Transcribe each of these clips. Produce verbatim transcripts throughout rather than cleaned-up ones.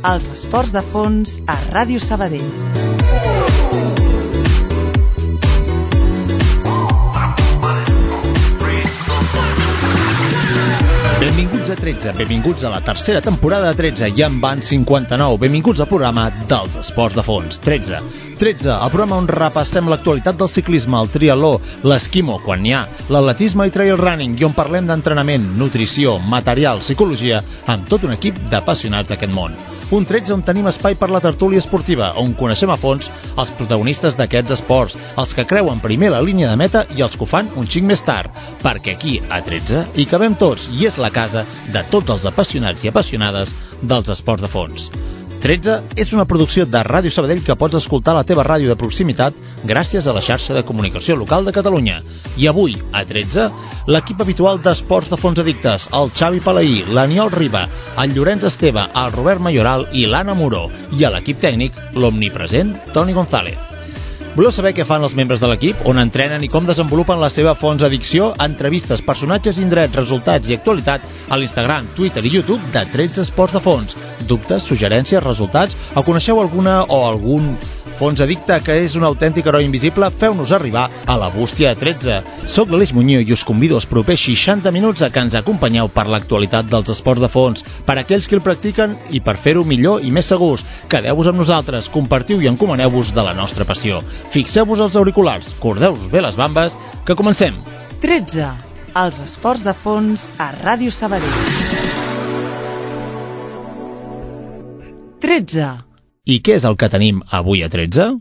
Els esports de fons a Ràdio Sabadell. Benvinguts a tretze, benvinguts a la tercera temporada de tretze, ja en van cinquanta-nou, benvinguts al programa dels esports de fons. tretze, tretze, el programa on repassem l'actualitat del ciclisme, el triatló, l'esquimo, quan n'hi ha, l'atletisme i trail running, i on parlem d'entrenament, nutrició, material, psicologia, amb tot un equip d'apassionats d'aquest món. Un tretze on tenim espai per la tertúlia esportiva, on coneixem a fons els protagonistes d'aquests esports, els que creuen primer la línia de meta i els que ho fan un xic més tard, perquè aquí, a tretze, hi cabem tots i és la casa de tots els apassionats i apassionades dels esports de fons. tretze és una producció de Ràdio Sabadell que pots escoltar a la teva ràdio de proximitat gràcies a la xarxa de comunicació local de Catalunya. I avui, a tretze, l'equip habitual d'esports de fons addictes, el Xavi Palaí, l'Aniol Riba, el Llorenç Esteve, el Robert Mayoral i l'Anna Moró, i a l'equip tècnic, l'omnipresent Toni González. Voleu saber què fan els membres de l'equip, on entrenen i com desenvolupen la seva fons addicció? Entrevistes, personatges, indrets, resultats i actualitat a l'Instagram, Twitter i YouTube de tretze Esports de Fons. Dubtes, suggerències, resultats? O coneixeu alguna o algun fons addicte que és un autèntic heroi invisible? Feu-nos arribar a la bústia de tretze. Soc l'Aleix Muñoz i us convido els propers seixanta minuts a que ens acompanyeu per l'actualitat dels esports de fons, per aquells que el practiquen i per fer-ho millor i més segurs. Quedeu-vos amb nosaltres, compartiu i encomaneu-vos de la nostra passió. Fixeu-vos els auriculars, cordeu-vos bé les bambes, que comencem. tretze. Els esports de fons a Ràdio Sabadell. tretze. I què és el que tenim avui a tretze?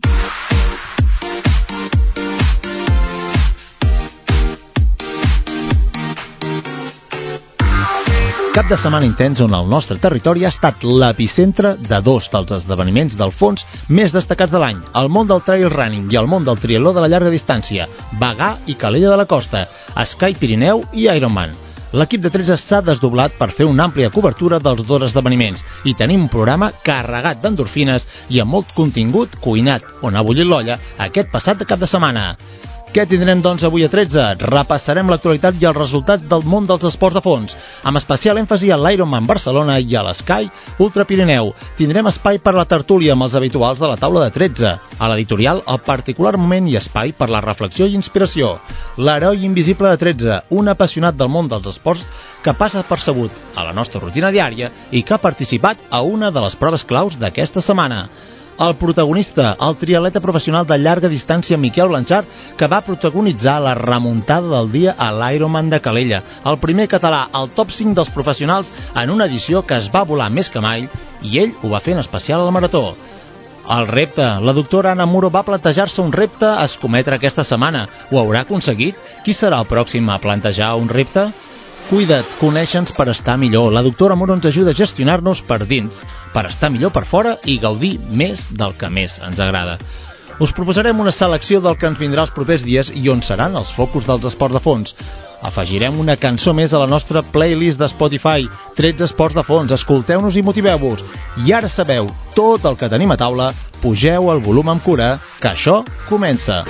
Cap de setmana intens on el nostre territori ha estat l'epicentre de dos dels esdeveniments del fons més destacats de l'any, el món del trail running i el món del triatló de la llarga distància, Bagà i Calella de la Costa, Sky Pirineu i Ironman. L'equip de tretze s'ha desdoblat per fer una àmplia cobertura dels dos esdeveniments i tenim un programa carregat d'endorfines i amb molt contingut cuinat on ha bullit l'olla aquest passat cap de setmana. Què tindrem, doncs, avui a tretze? Repassarem l'actualitat i els resultats del món dels esports de fons, amb especial èmfasi a l'Ironman Barcelona i a l'Sky Ultra Pirineu. Tindrem espai per la tertúlia amb els habituals de la taula de tretze. A l'editorial, el particular moment i espai per la reflexió i inspiració. L'heroi invisible de tretze, un apassionat del món dels esports que passa percebut a la nostra rutina diària i que ha participat a una de les proves claus d'aquesta setmana. El protagonista, el triatleta professional de llarga distància Miquel Blanchard, que va protagonitzar la remuntada del dia a l'Ironman de Calella, el primer català al top cinc dels professionals en una edició que es va volar més que mai, i ell ho va fer en especial a la marató. El repte, la doctora Anna Muro va plantejar-se un repte a escometre aquesta setmana. Ho haurà aconseguit? Qui serà el pròxim a plantejar un repte? Cuida't, coneixe'ns per estar millor. La doctora Muro ens ajuda a gestionar-nos per dins, per estar millor per fora i gaudir més del que més ens agrada. Us proposarem una selecció del que ens vindrà els propers dies i on seran els focus dels esports de fons. Afegirem una cançó més a la nostra playlist de Spotify, tretze esports de fons. Escolteu-nos i motiveu-vos. I ara sabeu tot el que tenim a taula, pugeu el volum amb cura, que això comença.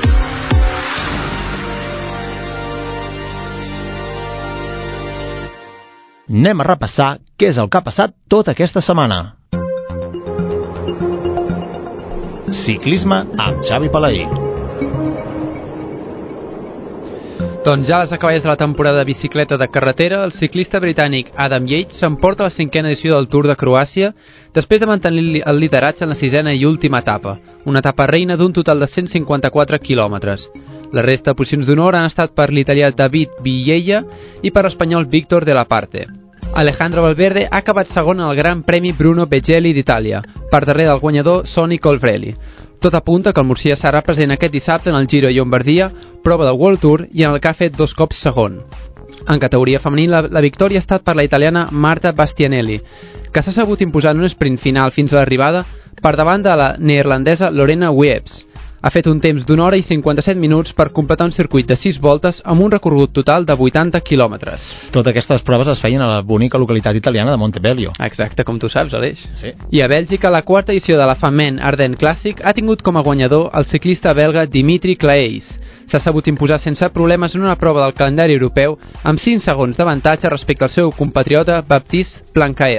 Anem a repassar què és el que ha passat tota aquesta setmana. Ciclisme amb Xavi Palaí. Doncs ja a les acaballes de la temporada de bicicleta de carretera, el ciclista britànic Adam Yates s'emporta la cinquena edició del Tour de Croàcia després de mantenir el lideratge en la sisena i última etapa, una etapa reina d'un total de cent cinquanta-quatre quilòmetres. La resta de posicions d'honor han estat per l'italià David Villella i per l'espanyol Víctor de la Parte. Alejandro Valverde ha acabat segon en el Gran Premi Bruno Beghelli d'Itàlia, per darrere del guanyador Sonny Colbrelli. Tot apunta que el murcià serà present aquest dissabte en el Giro de Llombardia, prova del World Tour i en el que ha fet dos cops segon. En categoria femenina, la, la victòria ha estat per la italiana Marta Bastianelli, que s'ha sabut imposar en un sprint final fins a l'arribada per davant de la neerlandesa Lorena Wiebes. Ha fet un temps d'una hora i cinquanta-set minuts per completar un circuit de sis voltes amb un recorregut total de vuitanta quilòmetres. Totes aquestes proves es feien a la bonica localitat italiana de Montebello. Exacte, com tu saps, Aleix. Sí. I a Bèlgica, la quarta edició de la Fament Ardennes Classic ha tingut com a guanyador el ciclista belga Dimitri Claeys. S'ha sabut imposar sense problemes en una prova del calendari europeu amb cinc segons d'avantatge respecte al seu compatriota Baptiste Plancaert.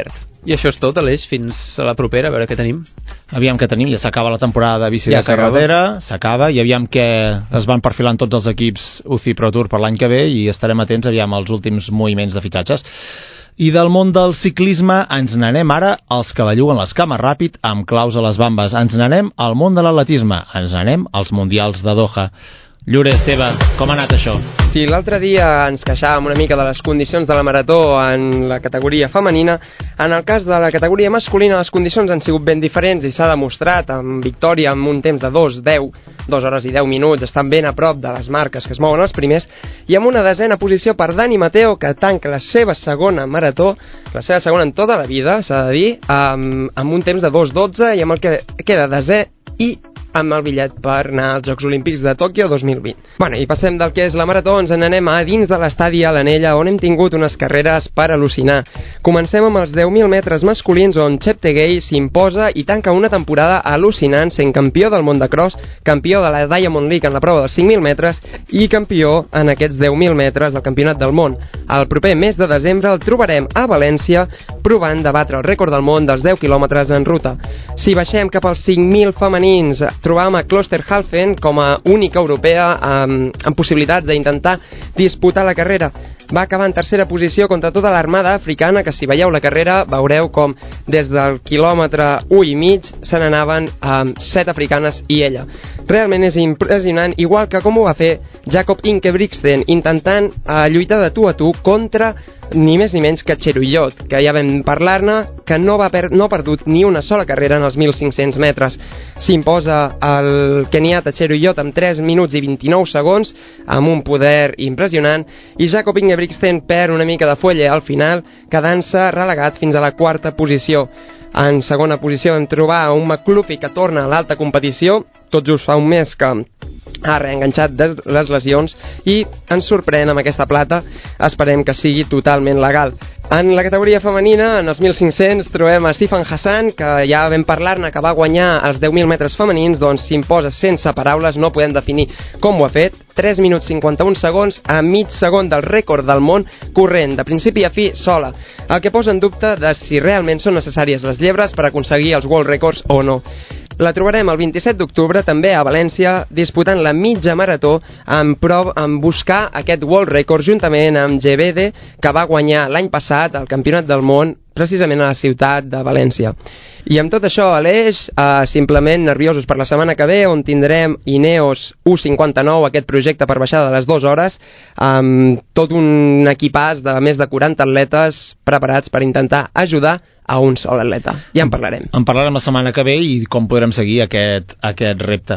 I això és tot, Aleix, fins a la propera, a veure què tenim. Aviam què tenim, ja s'acaba la temporada de bici ja de carretera, s'acaba, i aviam què es van perfilant tots els equips U C I Pro Tour per l'any que ve, i estarem atents aviam als últims moviments de fitxatges. I del món del ciclisme ens n'anem ara als que belluguen les cames ràpid amb claus a les bambes. Ens n'anem al món de l'atletisme, ens n'anem als Mundials de Doha. Llorer, Esteve, com ha anat això? Sí, l'altre dia ens queixàvem una mica de les condicions de la marató en la categoria femenina. En el cas de la categoria masculina, les condicions han sigut ben diferents i s'ha demostrat amb victòria amb un temps de dos deu, dues hores i deu minuts, estan ben a prop de les marques que es mouen els primers, i amb una desena posició per Dani Mateo, que tanca la seva segona marató, la seva segona en tota la vida, s'ha de dir, amb, amb un temps de dos dotze i amb el que queda desè i amb el bitllet per anar als Jocs Olímpics de Tòquio dos mil vint. Bueno, i passem del que és la marató, ens n'anem a dins de l'estadi a l'Anella, on hem tingut unes carreres per al·lucinar. Comencem amb els deu mil metres masculins, on Cheptegei s'imposa i tanca una temporada al·lucinant, sent campió del món de cross, campió de la Diamond League en la prova dels cinc mil metres i campió en aquests deu mil metres del Campionat del Món. El proper mes de desembre el trobarem a València, provant de batre el rècord del món dels deu quilòmetres en ruta. Si baixem cap als cinc mil femenins, trobam a Klosterhalfen com a única europea amb, amb possibilitats d'intentar disputar la carrera. Va acabar en tercera posició contra tota l'armada africana, que si veieu la carrera veureu com des del quilòmetre u i mig se n'anaven amb set africanes i ella. Realment és impressionant, igual que com ho va fer Jakob Ingebrigtsen, intentant eh, lluitar de tu a tu contra ni més ni menys que Cheruiyot, que ja vam parlar-ne, que no, va per, no ha perdut ni una sola carrera en els mil cinc-cents metres. S'imposa el keniata Cheruiyot amb tres minuts i vint-i-nou segons, amb un poder impressionant, i Jakob Ingebrigtsen perd una mica de fuelle al final, quedant-se relegat fins a la quarta posició. En segona posició vam trobar un McLuffy que torna a l'alta competició, tot just fa un mes que ha reenganxat les lesions i ens sorprèn amb aquesta plata, esperem que sigui totalment legal. En la categoria femenina, en els mil cinc-cents, trobem a Sifan Hassan, que ja vam parlar-ne, que va guanyar els deu mil metres femenins, doncs s'imposa sense paraules, no podem definir com ho ha fet, tres minuts cinquanta-un segons a mig segon del rècord del món, corrent de principi a fi sola, el que posa en dubte de si realment són necessàries les llebres per aconseguir els World Records o no. La trobarem el vint-i-set d'octubre també a València, disputant la mitja marató en, prov, en buscar aquest World Record juntament amb Gebede, que va guanyar l'any passat el Campionat del Món precisament a la ciutat de València. I amb tot això, Aleix, eh, simplement nerviosos per la setmana que ve, on tindrem Ineos U cinquanta-nou, aquest projecte per baixar de les dues hores, amb tot un equipàs de més de quaranta atletes preparats per intentar ajudar a un sol atleta. Ja en parlarem. En parlarem la setmana que ve i com podrem seguir aquest, aquest repte.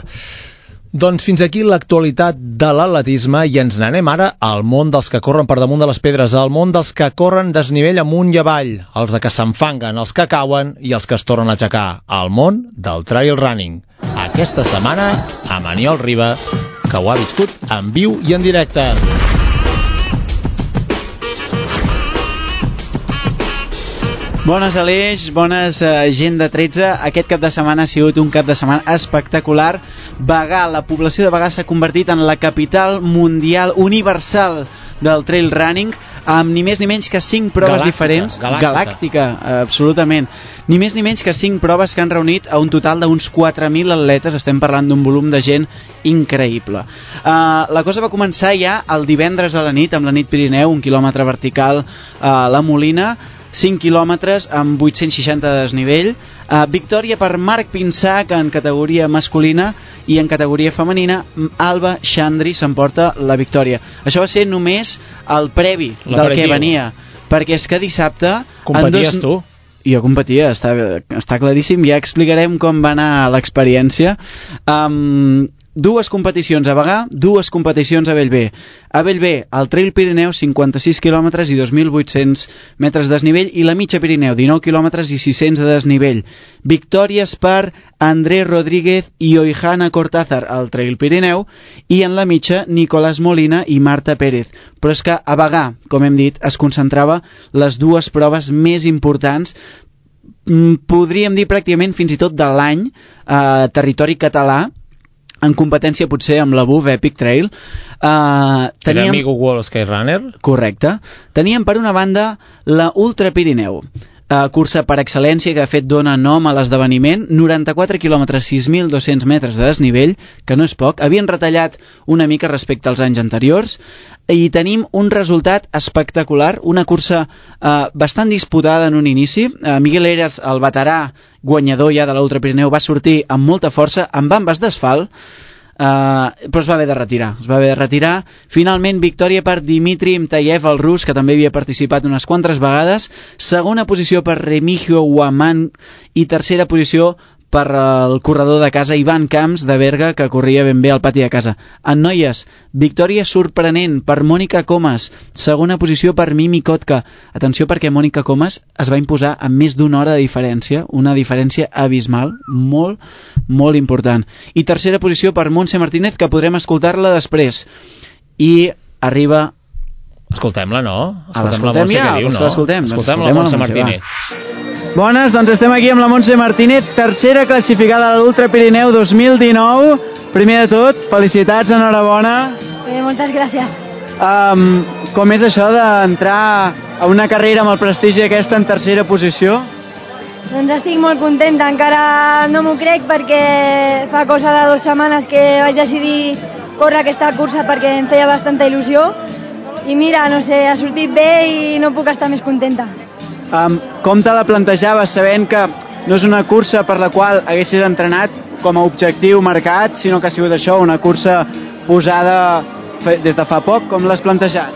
Doncs fins aquí l'actualitat de l'atletisme i ens n'anem ara al món dels que corren per damunt de les pedres, al món dels que corren desnivell amunt i avall, els de que s'enfanguen, els que cauen i els que es tornen a aixecar, al món del trail running. Aquesta setmana, amb Aniol Riba, que ho ha viscut en viu i en directe. Bones, Aleix, bones, uh, gent de tretze. Aquest cap de setmana ha sigut un cap de setmana espectacular. Bagà, la població de Bagà s'ha convertit en la capital mundial universal del trail running, amb ni més ni menys que cinc proves galàctica, diferents. Galàctica. Galàctica, absolutament. Ni més ni menys que cinc proves que han reunit a un total d'uns quatre mil atletes. Estem parlant d'un volum de gent increïble. Uh, la cosa va començar ja el divendres a la nit, amb la nit Pirineu, un quilòmetre vertical a la Molina, cinc quilòmetres amb vuit-cents seixanta de desnivell. Uh, victòria per Marc Pinsà, que en categoria masculina, i en categoria femenina Alba Xandri s'emporta la victòria. Això va ser només el previ del que venia, perquè és que dissabte... Competies dos... tu? Jo competia, està, està claríssim. Ja explicarem com va anar l'experiència. Um, dues competicions a Bagà, dues competicions a Bellver. A Bellver, el Trail Pirineu, cinquanta-sis quilòmetres i dos mil vuit-cents metres de desnivell, i la mitja Pirineu, dinou quilòmetres i sis-cents de desnivell. Victòries per Andrés Rodríguez i Oihana Cortázar al Trail Pirineu, i en la mitja Nicolás Molina i Marta Pérez. Però és que a Bagà, com hem dit, es concentrava les dues proves més importants, podríem dir pràcticament fins i tot de l'any, a territori català, en competència potser amb la B U V Epic Trail. Uh, teníem... Era Amigo World Skyrunner? Correcte. Teníem per una banda la Ultra Pirineu. Uh, cursa per excel·lència que de fet dona nom a l'esdeveniment, noranta-quatre quilòmetres, sis mil dos-cents metres de desnivell, que no és poc. Havien retallat una mica respecte als anys anteriors i tenim un resultat espectacular, una cursa uh, bastant disputada en un inici. uh, Miguel Eras, el veterà guanyador ja de l'Ultra Pirineu, va sortir amb molta força, amb bambes d'asfalt, Uh, però es va haver de retirar es va haver de retirar. Finalment victòria per Dimitri Imtayev, el rus, que també havia participat unes quantes vegades. Segona posició per Remigio Uaman i tercera posició per el corredor de casa Ivan Camps de Berga, que corria ben bé al pati de casa. En noies, victòria sorprenent per Mònica Comas, segona posició per Mimi Kotka. Atenció, perquè Mònica Comas es va imposar amb més d'una hora de diferència, una diferència abismal, molt, molt important. I tercera posició per Montse Martínez, que podrem escoltar-la després. I arriba... Escoltem-la, no? Escoltem-la, Montse, ja, que diu, no? L'escoltem, escoltem la Montse Martínez. Bones, doncs estem aquí amb la Montse Martínez, tercera classificada a l'Ultra Pirineu dos mil dinou. Primer de tot, felicitats, enhorabona. Eh, moltes gràcies. Um, com és això d'entrar a una carrera amb el prestigi aquesta en tercera posició? Doncs estic molt contenta, encara no m'ho crec perquè fa cosa de dues setmanes que vaig decidir córrer aquesta cursa perquè em feia bastanta il·lusió i mira, no sé, ha sortit bé i no puc estar més contenta. Um, com te la plantejaves, sabent que no és una cursa per la qual haguessis entrenat com a objectiu marcat, sinó que ha sigut això, una cursa posada des de fa poc? Com l'has plantejat?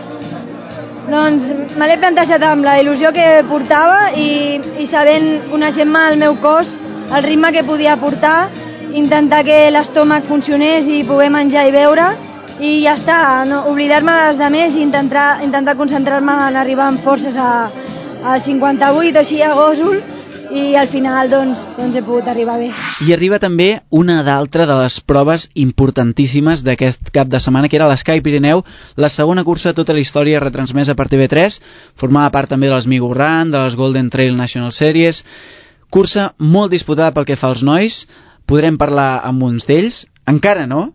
Doncs me l'he plantejat amb la il·lusió que portava i, i sabent, coneixent-me el meu cos, el ritme que podia portar, intentar que l'estómac funcionés i poder menjar i beure i ja està, no, oblidar-me dels altres i intentar, intentar concentrar-me en arribar amb forces a al cinquanta-vuit o així a Gósol i al final doncs, doncs he pogut arribar bé. I arriba també una d'altra de les proves importantíssimes d'aquest cap de setmana, que era l'Sky Pirineu, la segona cursa de tota la història retransmesa per T V tres, formava part també de les Migo Run, de les Golden Trail National Series, cursa molt disputada pel que fa als nois. Podrem parlar amb uns d'ells, encara no,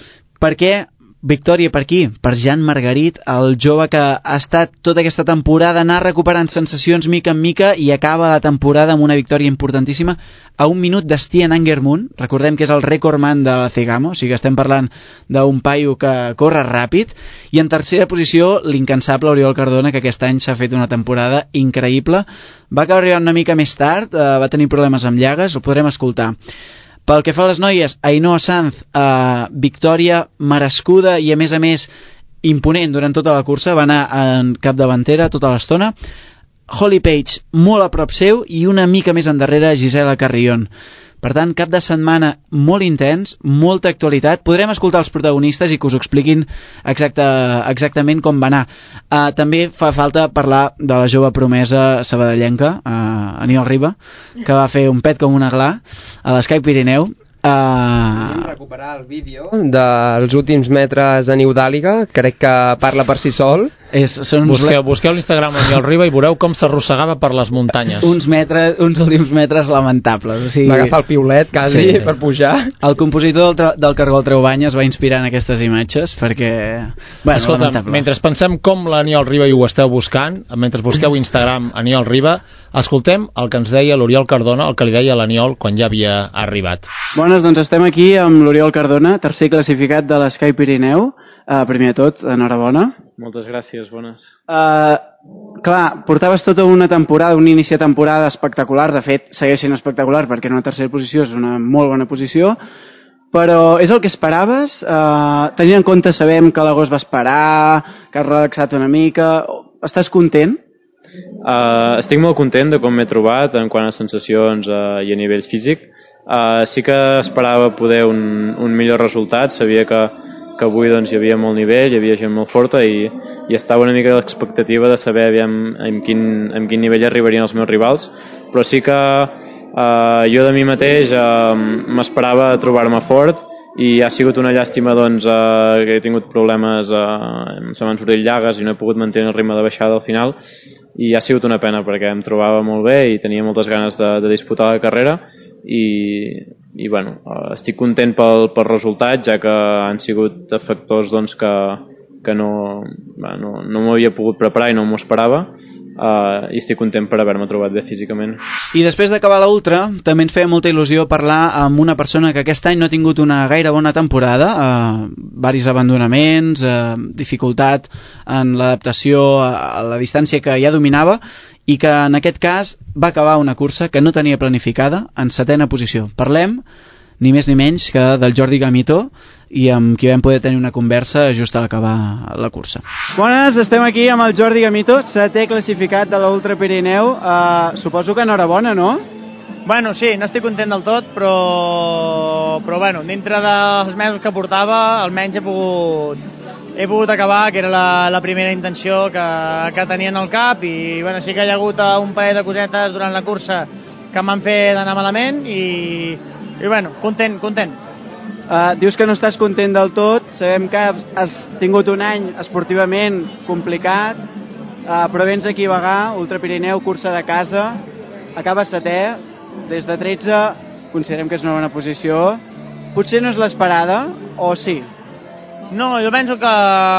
perquè victòria per aquí, per Jan Margarit, el jove que ha estat tota aquesta temporada anar recuperant sensacions mica en mica i acaba la temporada amb una victòria importantíssima a un minut d'Stian Angermund. Recordem que és el recordman de la Cegamo, o sigui que estem parlant d'un paio que corre ràpid. I en tercera posició l'incansable Oriol Cardona, que aquest any s'ha fet una temporada increïble. Va acabar arribant una mica més tard, eh, va tenir problemes amb llagues, el podrem escoltar. Pel que fa a les noies, Ainhoa Sanz, eh, victòria merescuda i a més a més imponent durant tota la cursa, va anar en capdavantera tota l'estona. Holly Page molt a prop seu i una mica més endarrere Gisela Carrion. Per tant, cap de setmana molt intens, molta actualitat. Podrem escoltar els protagonistes i que us ho expliquin exacte, exactament com va anar. Uh, també fa falta parlar de la jove promesa sabadellenca, uh, Aniol Riba, que va fer un pet com un aglà a l'Sky Pirineu. Uh... Podem recuperar el vídeo dels últims metres a Niudàliga, crec que parla per si sol. És, són uns... Busqueu, busqueu l'Instagram d'Aniol Riba i veureu com s'arrossegava per les muntanyes. Uns, metres, uns últims metres lamentables. O sigui... Va agafar el piulet quasi sí. per pujar. El compositor del, del Cargol Treubanya es va inspirar en aquestes imatges perquè... Bueno, escolta, mentre pensem com l'Aniol Riba i ho esteu buscant, mentre busqueu Instagram Aniol Riba, escoltem el que ens deia l'Oriol Cardona, el que li deia l'Aniol quan ja havia arribat. Bones, doncs estem aquí amb l'Oriol Cardona, tercer classificat de l'Sky Pirineu. Uh, primer de tot, enhorabona. Moltes gràcies, bones. Uh, clar, portaves tota una temporada, un inici de temporada espectacular, de fet segueix sent espectacular perquè en una tercera posició és una molt bona posició, però és el que esperaves? Uh, tenint en compte, sabem que l'agost va esperar, que has relaxat una mica, estàs content? Uh, estic molt content de com m'he trobat en quant a sensacions uh, i a nivell físic. Uh, sí que esperava poder un, un millor resultat, sabia que que avui doncs, hi havia molt nivell, hi havia gent molt forta i, i estava una mica l'expectativa de saber aviam, en, quin, en quin nivell arribarien els meus rivals, però sí que eh, jo de mi mateix eh, m'esperava trobar-me fort i ha sigut una llàstima doncs, eh, que he tingut problemes, eh, se m'han sortit llagues i no he pogut mantenir el ritme de baixada al final i ha sigut una pena perquè em trobava molt bé i tenia moltes ganes de, de disputar la carrera i, i bueno, estic content pel, pel resultat, ja que han sigut factors doncs, que, que no, no, no m'havia pogut preparar i no m'ho esperava. Uh, i estic content per haver-me trobat bé físicament. I després d'acabar la Ultra també ens feia molta il·lusió parlar amb una persona que aquest any no ha tingut una gaire bona temporada, eh, varis abandonaments, eh, dificultat en l'adaptació a la distància que ja dominava, i que en aquest cas va acabar una cursa que no tenia planificada en setena posició. Parlem ni més ni menys que del Jordi Gamito, i amb qui vam poder tenir una conversa just a l'acabar la cursa. Bones, estem aquí amb el Jordi Gamito, setè classificat de l'Ultra Pirineu. Uh, suposo que enhorabona, no? Bueno, sí, no estic content del tot, però, però bueno, dintre dels mesos que portava, almenys he pogut, he pogut acabar, que era la, la primera intenció que, que tenia en el cap, i bueno, sí que hi ha hagut un parell de cosetes durant la cursa que m'han fet anar malament, i, i bueno, content, content. Uh, dius que no estàs content del tot, sabem que has tingut un any esportivament complicat, uh, però vens aquí a Bagà, Ultra Pirineu, cursa de casa, acabes setè, des de tretze considerem que és una bona posició, potser no és l'esperada, o sí? No, jo penso que,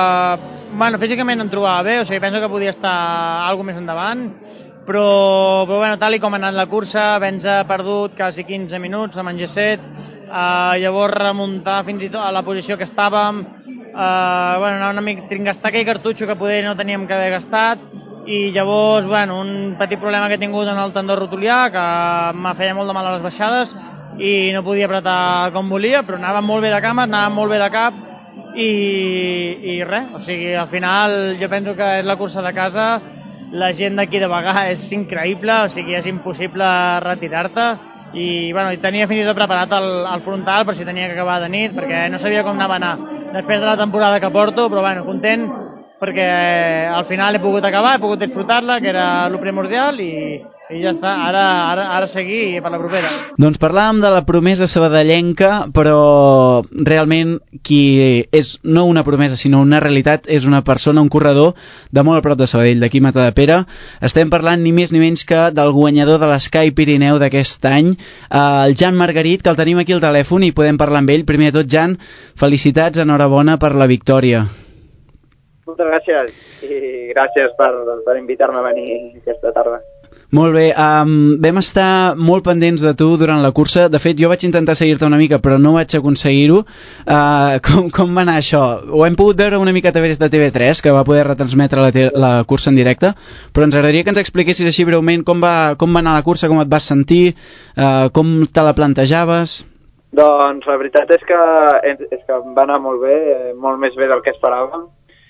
bueno, físicament em trobava bé, o sigui, penso que podia estar alguna més endavant, però, però bueno, tal i com ha anat la cursa, Benz ha perdut quasi quinze minuts amb en G set, Uh, llavors remuntar fins i tot a la posició que estàvem, uh, bueno, anar una mica, gastar aquell cartutxo que poder no teníem que haver gastat, i llavors, bueno, un petit problema que he tingut en el tendó rotulià, que m'ha feia molt de mal a les baixades i no podia apretar com volia, però anava molt bé de cames, anava molt bé de cap, i, i res, o sigui, al final jo penso que és la cursa de casa, la gent d'aquí de Bagà és increïble, o sigui, és impossible retirar-te, i bueno, tenia fins i tot preparat el, el frontal per si tenia que acabar de nit, perquè no sabia com anava a anar després de la temporada que porto, però bueno, content perquè al final he pogut acabar, he pogut disfrutar-la, que era el primordial, i, i ja està, ara, ara, ara seguir per la propera. Doncs parlàvem de la promesa sabadellenca, però realment qui és no una promesa sinó una realitat és una persona, un corredor de molt a prop de Sabadell, d'aquí Matadepera. Estem parlant ni més ni menys que del guanyador de l'Sky Pirineu d'aquest any, el Jan Margarit, que el tenim aquí al telèfon i podem parlar amb ell. Primer de tot, Jan, felicitats, enhorabona per la victòria. Moltes gràcies, i gràcies per, per invitar-me a venir aquesta tarda. Molt bé, um, vam estar molt pendents de tu durant la cursa. De fet, jo vaig intentar seguir-te una mica, però no vaig aconseguir-ho. Uh, com, com va anar això? Ho hem pogut veure una mica a través de T V tres, que va poder retransmetre la, la cursa en directe, però ens agradaria que ens expliquessis així breument com va, com va anar la cursa, com et vas sentir, uh, com te la plantejaves. Doncs la veritat és que, és que va anar molt bé, molt més bé del que esperàvem.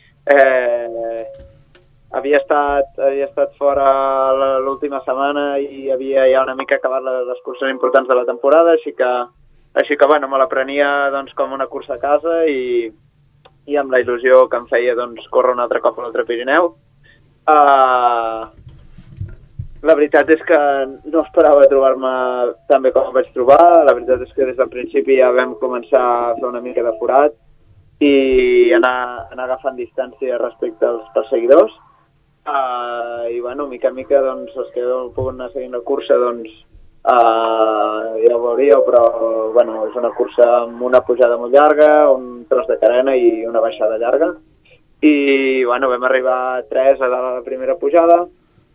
Eh, havia estat havia estat fora l'última setmana i havia ja una mica acabat les curses importants de la temporada, així que, així que bueno, me la prenia doncs, com una cursa a casa, i, i amb la il·lusió que em feia doncs, córrer un altre cop a l'Ultra Pirineu. Uh, la veritat és que no esperava trobar-me tan bé com em vaig trobar. La veritat és que des del principi ja vam començar a fer una mica de forat i anar, anar agafant distància respecte als perseguidors, uh, i bueno, mica en mica doncs, els que heu pogut anar seguint la cursa doncs, uh, ja ho veuríeu, però bueno, és una cursa amb una pujada molt llarga, un tros de carena i una baixada llarga, i bueno, vam arribar a tres a dalt a la primera pujada,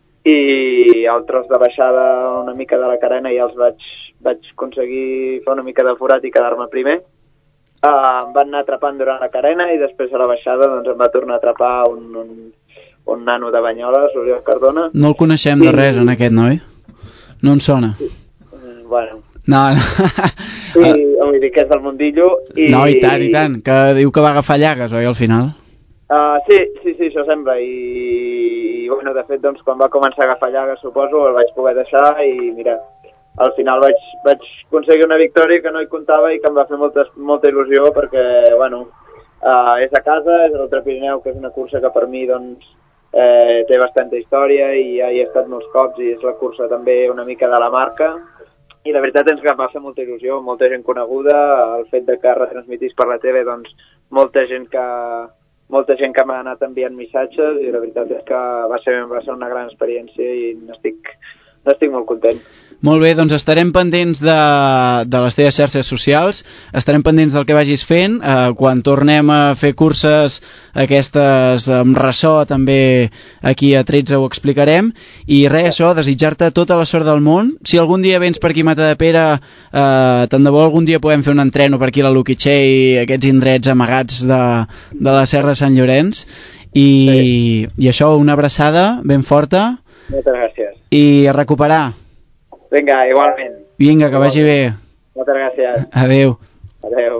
i el tros de baixada una mica de la carena ja els vaig, vaig aconseguir fer una mica de forat i quedar-me primer. Uh, em van anar atrapant durant la carena i després a la baixada doncs, em va tornar a atrapar un, un, un nano de Banyoles, Oriol Cardona. No el coneixem de res, en aquest noi? No en sona? Mm, bueno. No, no. I, vull dir que és del mundillo. I... No, i tant, i tant, que diu que va agafar llagues, oi, al final? Uh, sí, sí, sí, això sembla. I, i bueno, de fet, doncs, quan va començar a agafar llagues, suposo, el vaig poder deixar i mira... Al final vaig, vaig aconseguir una victòria que no hi comptava i que em va fer molta, molta il·lusió perquè, bueno, uh, és a casa, és l'Ultra Pirineu, que és una cursa que per mi, doncs, eh, té bastanta història i ja hi he estat molts cops i és la cursa també una mica de la marca. I la veritat és que em va fer molta il·lusió, molta gent coneguda, el fet de que retransmitís per la T V, doncs, molta gent que, molta gent que m'ha anat enviant missatges i la veritat és que va ser, va ser una gran experiència i n'estic... estic molt content. Molt bé, doncs estarem pendents de, de les teves xarxes socials, estarem pendents del que vagis fent, eh, quan tornem a fer curses aquestes amb ressò també aquí a tretze ho explicarem, i res, això, desitjar-te tota la sort del món. Si algun dia vens per aquí a Matadepera, eh, tant de bo algun dia podem fer un entreno per aquí a la Luquiché i aquests indrets amagats de, de la Serra de Sant Llorenç, i, sí. i això, una abraçada ben forta. Moltes gràcies. I a recuperar. Vinga, igualment. Vinga, que vagi bé. Moltes gràcies. Adéu. Adéu.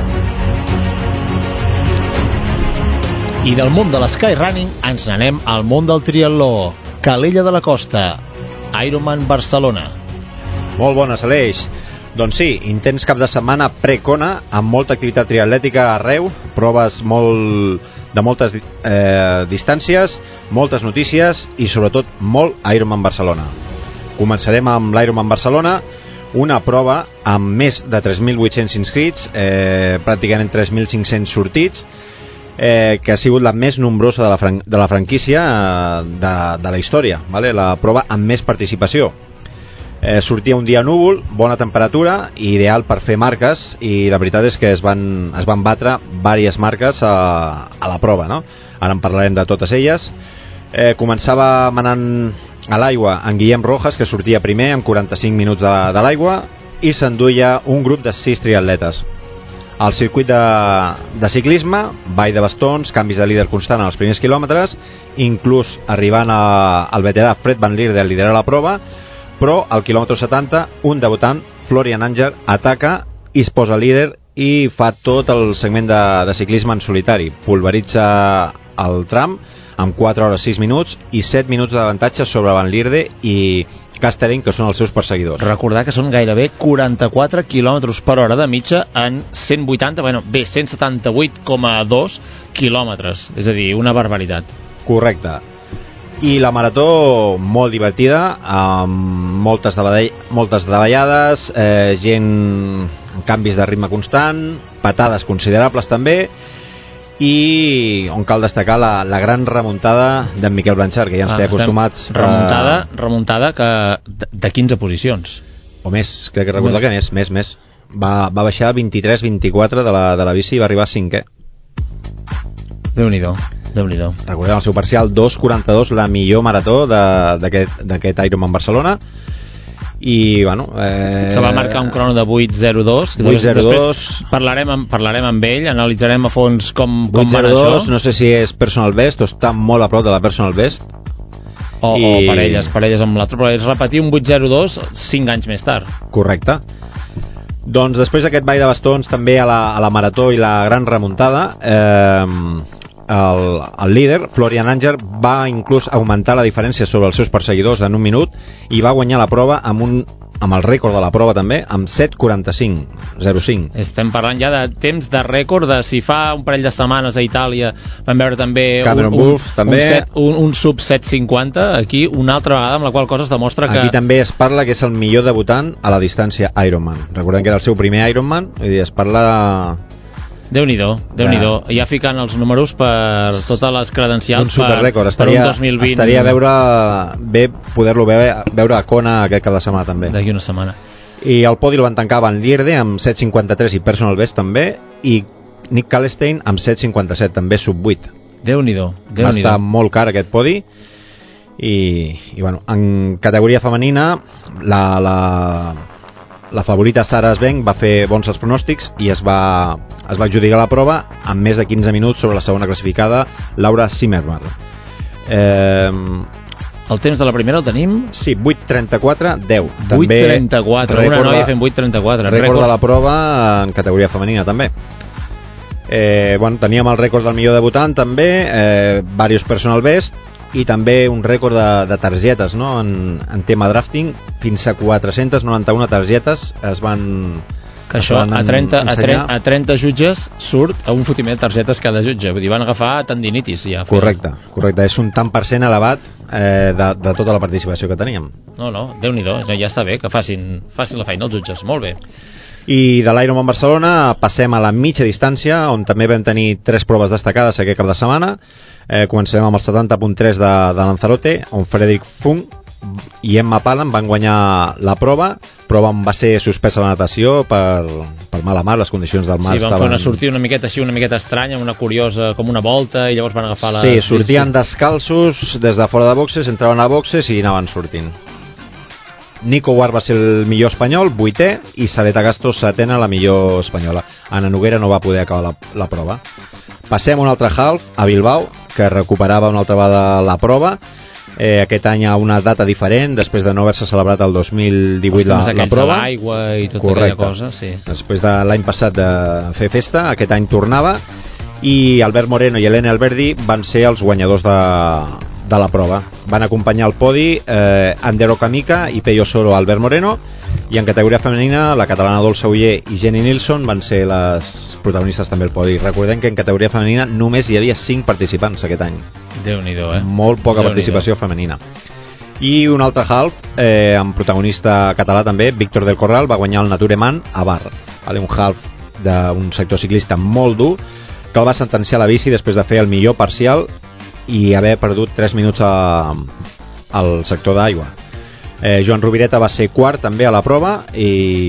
I del món de l'skyrunning ens n'anem al món del triatló. Calella de la Costa, Ironman Barcelona. Molt bones, Aleix. Doncs sí, intens cap de setmana pre-Kona, amb molta activitat triatlètica arreu, proves molt, de moltes eh, distàncies, moltes notícies i sobretot molt Ironman Barcelona. Començarem amb l'Ironman Barcelona, una prova amb més de tres mil vuit-cents inscrits, eh, pràcticament tres mil cinc-cents sortits, eh, que ha sigut la més nombrosa de la, fran de la franquícia eh, de, de la història, vale? La prova amb més participació. Eh, sortia un dia núvol, bona temperatura, ideal per fer marques, i la veritat és que es van, es van batre diverses marques a, a la prova, no? Ara en parlarem de totes elles. Eh, començava manant a l'aigua en Guillem Rojas, que sortia primer amb quaranta-cinc minuts de, de l'aigua, i s'enduia un grup de sis triatletes. Al circuit de, de ciclisme, ball de bastons, canvis de líder constant en els primers quilòmetres, inclús arribant a, al veterà Fred Van Lierde a liderar la prova, però al quilòmetre setanta un debutant, Florian Anger, ataca i es posa líder i fa tot el segment de, de ciclisme en solitari, pulveritza el tram amb quatre hores sis minuts i set minuts d'avantatge sobre Van Lierde i Castelling, que són els seus perseguidors. Recordar que són gairebé quaranta-quatre quilòmetres per hora de mitja en cent vuitanta, bueno, bé, cent setanta-vuit coma dos quilòmetres, és a dir, una barbaritat. Correcte. I la marató molt divertida, amb moltes, moltes davallades, eh, gent amb canvis de ritme constant, patades considerables també, i on cal destacar la, la gran remuntada d'en Miquel Blanchard, que ja ens ah, té acostumats a... remuntada, remuntada que de, de quinze posicions o més, crec que recordar que més, més, més. Va, va baixar vint-i-tres vint-i-quatre de la, de la bici i va arribar a cinquè. Déu-n'hi-do, Déu-n'hi-do. Recordem el seu parcial dos quaranta-dos, la millor marató d'aquest Ironman Barcelona. I bueno, eh... se va marcar un crono de vuit zero dos. vuit zero dos. Parlarem amb, parlarem amb ell, analitzarem a fons com, com va anar això. No sé si és personal best o està molt a prop de la personal best. O, I... o parelles, parelles amb l'altre, però és repetir un vuit zero dos cinc anys més tard. Correcte. Doncs després d'aquest ball de bastons també a la, a la marató i la gran remuntada, eh, el, el líder, Florian Anger, va inclús augmentar la diferència sobre els seus perseguidors en un minut i va guanyar la prova amb, un, amb el rècord de la prova també, amb set quaranta-cinc zero cinc. Estem parlant ja de temps de rècord, de si fa un parell de setmanes a Itàlia vam veure també Cameron un, Wolf, un, també. Un, set, un, un sub set cinquanta, aquí una altra vegada, amb la qual cosa es demostra que... Aquí també es parla que és el millor debutant a la distància Ironman. Recordem que era el seu primer Ironman, i es parla... Déu-n'hi-do, Déu-n'hi-do. Ja ficant els números per totes les credencials un superrècord. Per, estaria, per un dos mil vint. Estaria a veure bé poder-lo veure, veure a Kona aquest cap de setmana també. D'aquí una setmana. I el podi el van tancar Van Lierde amb set cinquanta-tres i personal best també, i Nick Kalestein amb set cinquanta-set també sub vuit. Déu-n'hi-do, Déu-n'hi-do. Va estar molt car aquest podi. I, i bueno, en categoria femenina la... la La favorita Sara Svenk va fer bons els pronòstics i es va, es va adjudicar la prova amb més de quinze minuts sobre la segona classificada, Laura Zimmermann. Eh, el temps de la primera el tenim? Sí, vuit trenta-quatre deu. vuit trenta-quatre, una noia fent vuit trenta-quatre. Rècord de la prova en categoria femenina també. Eh, bueno, teníem el rècord del millor debutant també, eh, varios personal best, i també un rècord de, de targetes, no? en, en tema drafting, fins a quatre-centes noranta-una targetes es van... Que això van a trenta, a, trenta, a trenta jutges surt a un fotiment de targetes cada jutge, vull dir, van agafar tendinitis ja. Correcte, correcte, és un tant per cent elevat eh, de, de tota la participació que teníem. No, no, Déu-n'hi-do, ja està bé que facin, facin la feina els jutges, molt bé. I de l'Ironman Barcelona passem a la mitja distància, on també vam tenir tres proves destacades aquest cap de setmana. Eh, començarem amb el setanta punt tres de, de Lanzarote, on Frederic Funk i Emma Palan van guanyar la prova. Prova on va ser suspesa la natació per, per mala mar, les condicions del mar sí, van estaven... fer una sortida una miqueta així, una miqueta estranya, una curiosa, com una volta, i llavors van agafar la... Sí, sortien descalços des de fora de boxes, entraven a boxes i anaven sortint. Nico Ward va ser el millor espanyol, vuitè, i Saleta Castro setena, la millor espanyola. Anna Noguera no va poder acabar la, la prova. Passem a un altre half, a Bilbao, que recuperava una altra vegada la prova. Eh, aquest any a una data diferent, després de no haver-se celebrat el dos mil divuit la, la prova. De l'aigua i tota correcte, aquella cosa, sí. Després de l'any passat de fer festa, aquest any tornava, i Albert Moreno i Helene Alberdi van ser els guanyadors de, de la prova. Van acompanyar el podi eh, Ander Okamika i Peyo Soro Albert Moreno, i en categoria femenina la catalana Dolça Oller i Jenny Nilsson van ser les protagonistes també al podi. Recordem que en categoria femenina només hi havia cinc participants aquest any. Déu-n'hi-do, eh? Molt poca participació femenina. I un altre half eh, amb protagonista català també, Víctor del Corral, va guanyar el Nature Man a Bar, vale? Un half d'un sector ciclista molt dur, que el va sentenciar a la bici després de fer el millor parcial i haver perdut tres minuts a, al sector d'aigua. eh, Joan Rubireta va ser quart també a la prova, i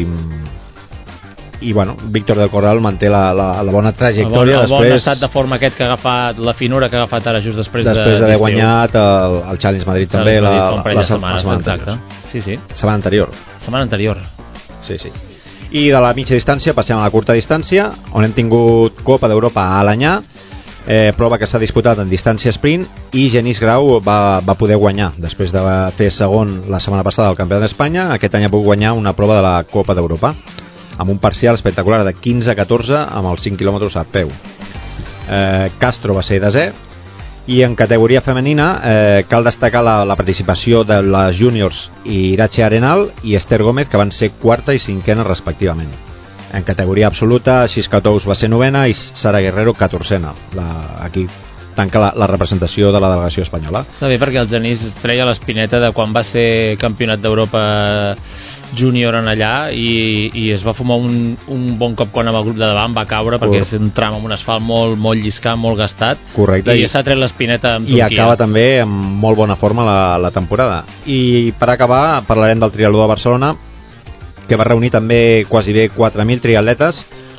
i bueno, Víctor del Corral manté la, la, la bona trajectòria, el bon, el després, bon estat de forma aquest que ha agafat, la finura que ha agafat ara just després, després de d'haver guanyat el, el Challenge Madrid Challenge també Madrid, la, fa un parell la, de setmanes, la exacte. Sí, sí. setmana anterior setmana anterior sí, sí. I de la mitja distància passem a la curta distància, on hem tingut Copa d'Europa a Alanyà, eh, prova que s'ha disputat en distància sprint, i Genís Grau va, va poder guanyar després de fer segon la setmana passada al Campionat d'Espanya. Aquest any ha pogut guanyar una prova de la Copa d'Europa amb un parcial espectacular de quinze a catorze amb els cinc quilòmetres a peu. eh, Castro va ser desè. I en categoria femenina eh, cal destacar la, la participació de les júniors Irache Arenal i Esther Gómez, que van ser quarta i cinquena respectivament. En categoria absoluta, Xisca Tous va ser novena i Sara Guerrero catorzena. La, aquí tanca la, la representació de la delegació espanyola. Està bé, perquè el Genís treia l'espineta de quan va ser campionat d'Europa júnior en allà, i, i es va fumar un, un bon cop quan amb el grup de davant va caure, perquè és un tram amb un asfalt molt, molt lliscat, molt gastat. Correcte. I, i s'ha tret l'espineta amb I Turquia. acaba també amb molt bona forma la, la temporada. I per acabar parlarem del triatló de Barcelona, que va reunir també quasi bé quatre mil triatletes,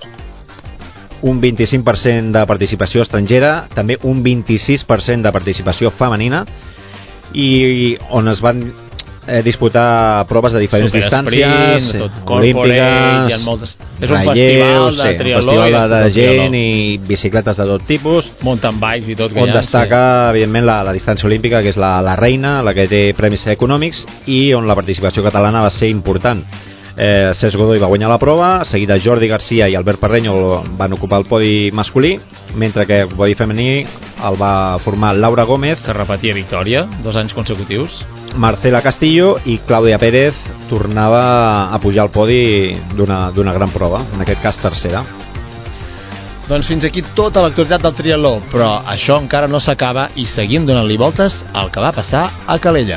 un vint-i-cinc per cent de participació estrangera, també un vint-i-sis per cent de participació femenina, i on es van eh, disputar proves de diferents distàncies, olímpiques, moltes... és un festival de triatló, un festival de, de gent i bicicletes de tot tipus, mountain bikes i tot, on destaca sí. evidentment la, la distància olímpica, que és la, la reina, la que té premis econòmics, i on la participació catalana va ser important. eh, Cesc Godoy va guanyar la prova, seguida Jordi Garcia i Albert Parreño van ocupar el podi masculí, mentre que el podi femení el va formar Laura Gómez, que repetia victòria dos anys consecutius, Marcela Castillo, i Clàudia Pérez tornava a pujar al podi d'una d'una gran prova, en aquest cas tercera. Doncs fins aquí tota l'actualitat del triatló, però això encara no s'acaba i seguim donant-li voltes al que va passar a Calella.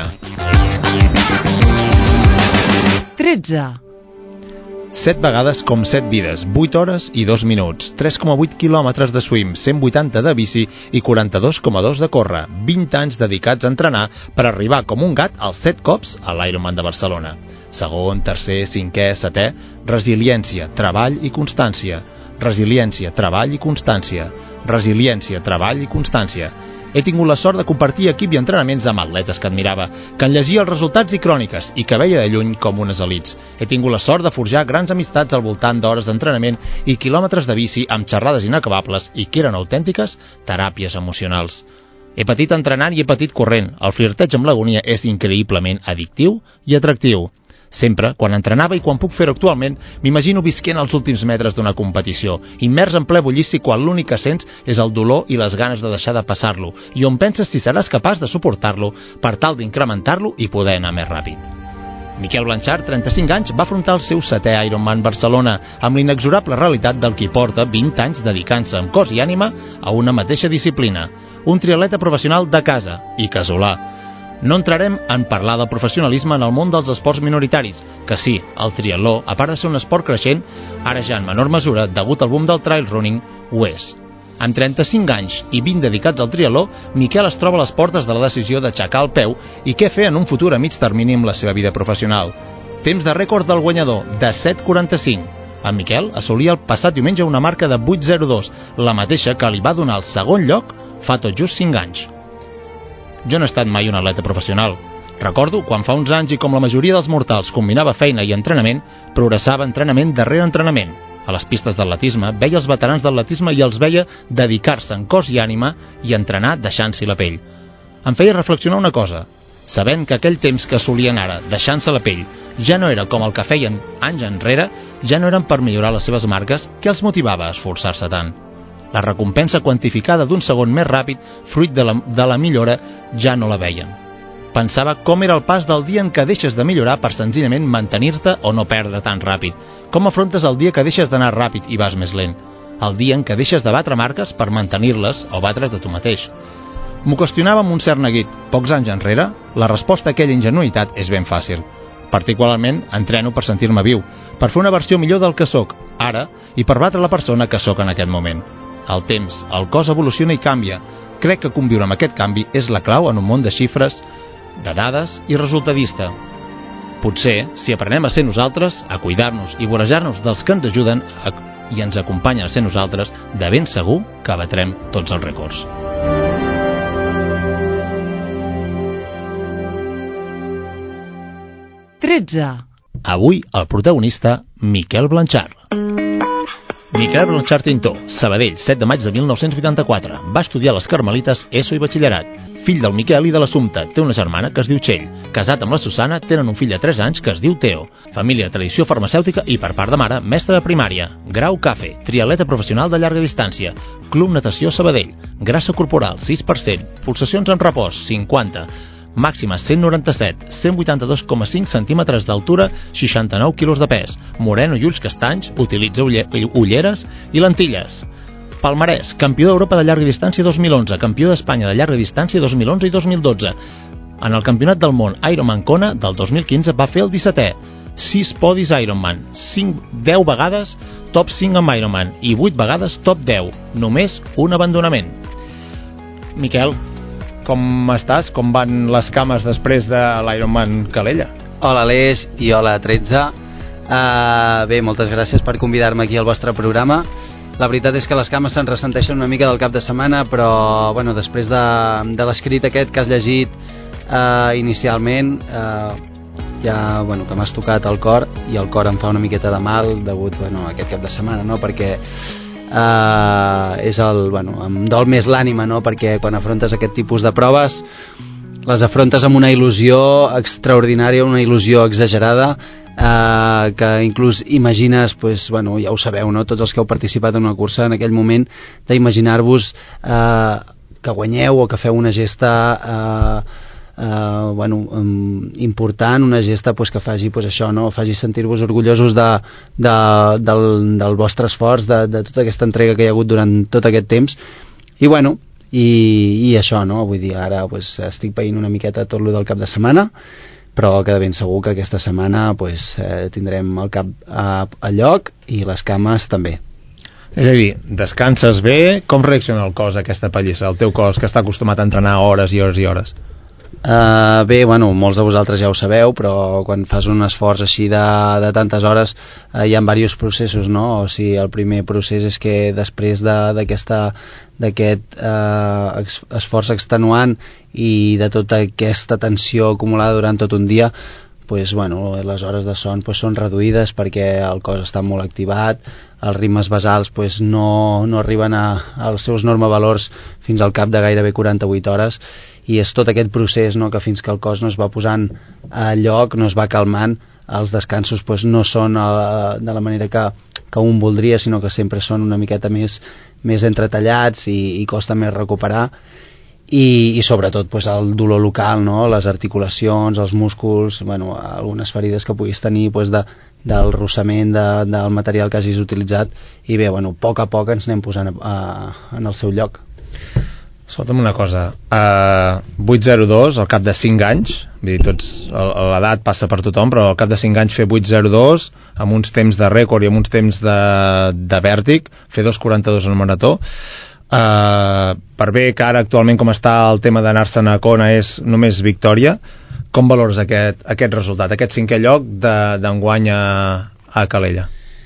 tretze. set vegades com set vides, vuit hores i dos minuts, tres coma vuit quilòmetres de swim, cent vuitanta de bici i quaranta-dos coma dos de córrer, vint anys dedicats a entrenar per arribar com un gat als set cops a l'Ironman de Barcelona. Segon, tercer, cinquè, setè, resiliència, treball i constància. Resiliència, treball i constància. Resiliència, treball i constància. He tingut la sort de compartir equip i entrenaments amb atletes que admirava, que en llegia els resultats i cròniques i que veia de lluny com unes elits. He tingut la sort de forjar grans amistats al voltant d'hores d'entrenament i quilòmetres de bici amb xerrades inacabables i que eren autèntiques teràpies emocionals. He patit entrenant i he patit corrent. El flirteig amb l'agonia és increïblement addictiu i atractiu. Sempre, quan entrenava i quan puc fer-ho actualment, m'imagino visquent els últims metres d'una competició, immers en ple bullici quan l'únic que sents és el dolor i les ganes de deixar de passar-lo, i on penses si seràs capaç de suportar-lo per tal d'incrementar-lo i poder anar més ràpid. Miquel Blanchard, trenta-cinc anys, va afrontar el seu setè Ironman Barcelona amb l'inexorable realitat del qui porta vint anys dedicant-se amb cos i ànima a una mateixa disciplina, un triatleta professional de casa i casolà. No entrarem en parlar del professionalisme en el món dels esports minoritaris, que sí, el triatló, a part de ser un esport creixent, ara ja en menor mesura, degut al boom del trail running, ho és. Amb trenta-cinc anys i vint dedicats al triatló, Miquel es troba a les portes de la decisió d'aixecar el peu i què fer en un futur a mig termini amb la seva vida professional. Temps de rècord del guanyador, de set quaranta-cinc. En Miquel assolia el passat diumenge una marca de vuit zero dos, la mateixa que li va donar el segon lloc fa tot just cinc anys. Jo no he estat mai un atleta professional. Recordo quan fa uns anys i com la majoria dels mortals combinava feina i entrenament, progressava entrenament darrere entrenament. A les pistes d'atletisme veia els veterans d'atletisme i els veia dedicar-se en cos i ànima i entrenar deixant-s'hi la pell. Em feia reflexionar una cosa, sabent que aquell temps que assolien ara, deixant-se la pell, ja no era com el que feien anys enrere, ja no eren per millorar les seves marques, que els motivava a esforçar-se tant. La recompensa quantificada d'un segon més ràpid, fruit de la, de la millora, ja no la veien. Pensava com era el pas del dia en què deixes de millorar per senzillament mantenir-te o no perdre tan ràpid. Com afrontes el dia que deixes d'anar ràpid i vas més lent? El dia en què deixes de batre marques per mantenir-les o batre's de tu mateix? M'ho qüestionava amb un cert neguit. Pocs anys enrere, la resposta a aquella ingenuïtat és ben fàcil. Particularment, entreno per sentir-me viu, per fer una versió millor del que sóc, ara, i per batre la persona que sóc en aquest moment. El temps, el cos evoluciona i canvia. Crec que conviure amb aquest canvi és la clau en un món de xifres, de dades i resultadista. Potser, si aprenem a ser nosaltres, a cuidar-nos i vorejar-nos dels que ens ajuden a, i ens acompanyen a ser nosaltres, de ben segur que batrem tots els rècords. tretze. Avui el protagonista, Miquel Blanchard. Miquel Blanchard Tintó, Sabadell, set de maig de mil nou-cents vuitanta-quatre. Va estudiar a les Carmelites, ESO i batxillerat. Fill del Miquel i de l'Assumpta, té una germana que es diu Txell. Casat amb la Susana, tenen un fill de tres anys que es diu Teo. Família de tradició farmacèutica i, per part de mare, mestre de primària. Grau CAFE, triatleta professional de llarga distància. Club Natació Sabadell. Grassa corporal, sis per cent. Pulsacions en repòs, cinquanta. Màxima cent noranta-set, cent vuitanta-dos coma cinc centímetres d'altura, seixanta-nou quilos de pes. Moreno i ulls castanys, utilitza ulleres i lentilles. Palmarès, campió d'Europa de llarga distància dos mil onze, campió d'Espanya de llarga distància dos mil onze i dos mil dotze. En el Campionat del Món Ironman Kona del dos mil quinze va fer el dissetè. sis podis Ironman, cinc, deu vegades top cinc amb Ironman i vuit vegades top deu. Només un abandonament. Miquel, com estàs? Com van les cames després de l'Ironman Calella? Hola Aleix i hola tretze. Uh, bé, moltes gràcies per convidar-me aquí al vostre programa. La veritat és que les cames se'n ressenteixen una mica del cap de setmana, però bueno, després de, de l'escrit aquest que has llegit uh, inicialment, uh, ja bueno, que m'has tocat el cor, i el cor em fa una miqueta de mal degut bueno, a aquest cap de setmana, no? Perquè uh, és el, bueno, em dol més l'ànima, no? Perquè quan afrontes aquest tipus de proves les afrontes amb una il·lusió extraordinària, una il·lusió exagerada, eh, que inclús imagines, pues, bueno, ja ho sabeu, no? Tots els que heu participat en una cursa en aquell moment, d'imaginar-vos eh, que guanyeu o que feu una gesta eh, eh, bueno, um, important, una gesta pues, que faci pues, això, no? Faci sentir-vos orgullosos de, de, del, del vostre esforç, de, de tota aquesta entrega que hi ha hagut durant tot aquest temps. I bueno, i, i això, no? Vull dir, ara pues, estic païnt una miqueta tot lo del cap de setmana, però que de ben segur que aquesta setmana pues, eh, tindrem el cap a, a lloc i les cames també. És a dir, descanses bé, com reacciona el cos a aquesta pallissa, el teu cos que està acostumat a entrenar hores i hores i hores? Uh, bé, bueno, molts de vosaltres ja ho sabeu, però quan fas un esforç així de, de tantes hores uh, hi ha diversos processos, no? O sigui, el primer procés és que després d'aquesta d'aquest uh, esforç extenuant i de tota aquesta tensió acumulada durant tot un dia, pues, bueno, les hores de son pues, són reduïdes perquè el cos està molt activat, els ritmes basals pues, no, no arriben a, als seus normavalors fins al cap de gairebé quaranta-vuit hores, i és tot aquest procés, no?, que fins que el cos no es va posant a lloc, no es va calmant, els descansos pues, no són a, de la manera que, que un voldria, sinó que sempre són una miqueta més, més entretallats i, i costa més recuperar. I, i sobretot pues, el dolor local, no? Les articulacions, els músculs, bueno, algunes ferides que puguis tenir pues, de, del rossament de, del material que hagis utilitzat, i bé, bueno, a poc a poc ens anem posant a, a, en el seu lloc. Escolta'm una cosa, uh, vuit zero dos al cap de cinc anys, vull dir, tots, l'edat passa per tothom, però al cap de cinc anys fer vuit zero dos amb uns temps de rècord i amb uns temps de, de vèrtic, fer dos quaranta-dos en marató, Uh, per bé que ara actualment com està el tema d'anar-se'n a Kona és només victòria, com valores aquest, aquest resultat, aquest cinquè lloc d'enguany a, a Calella?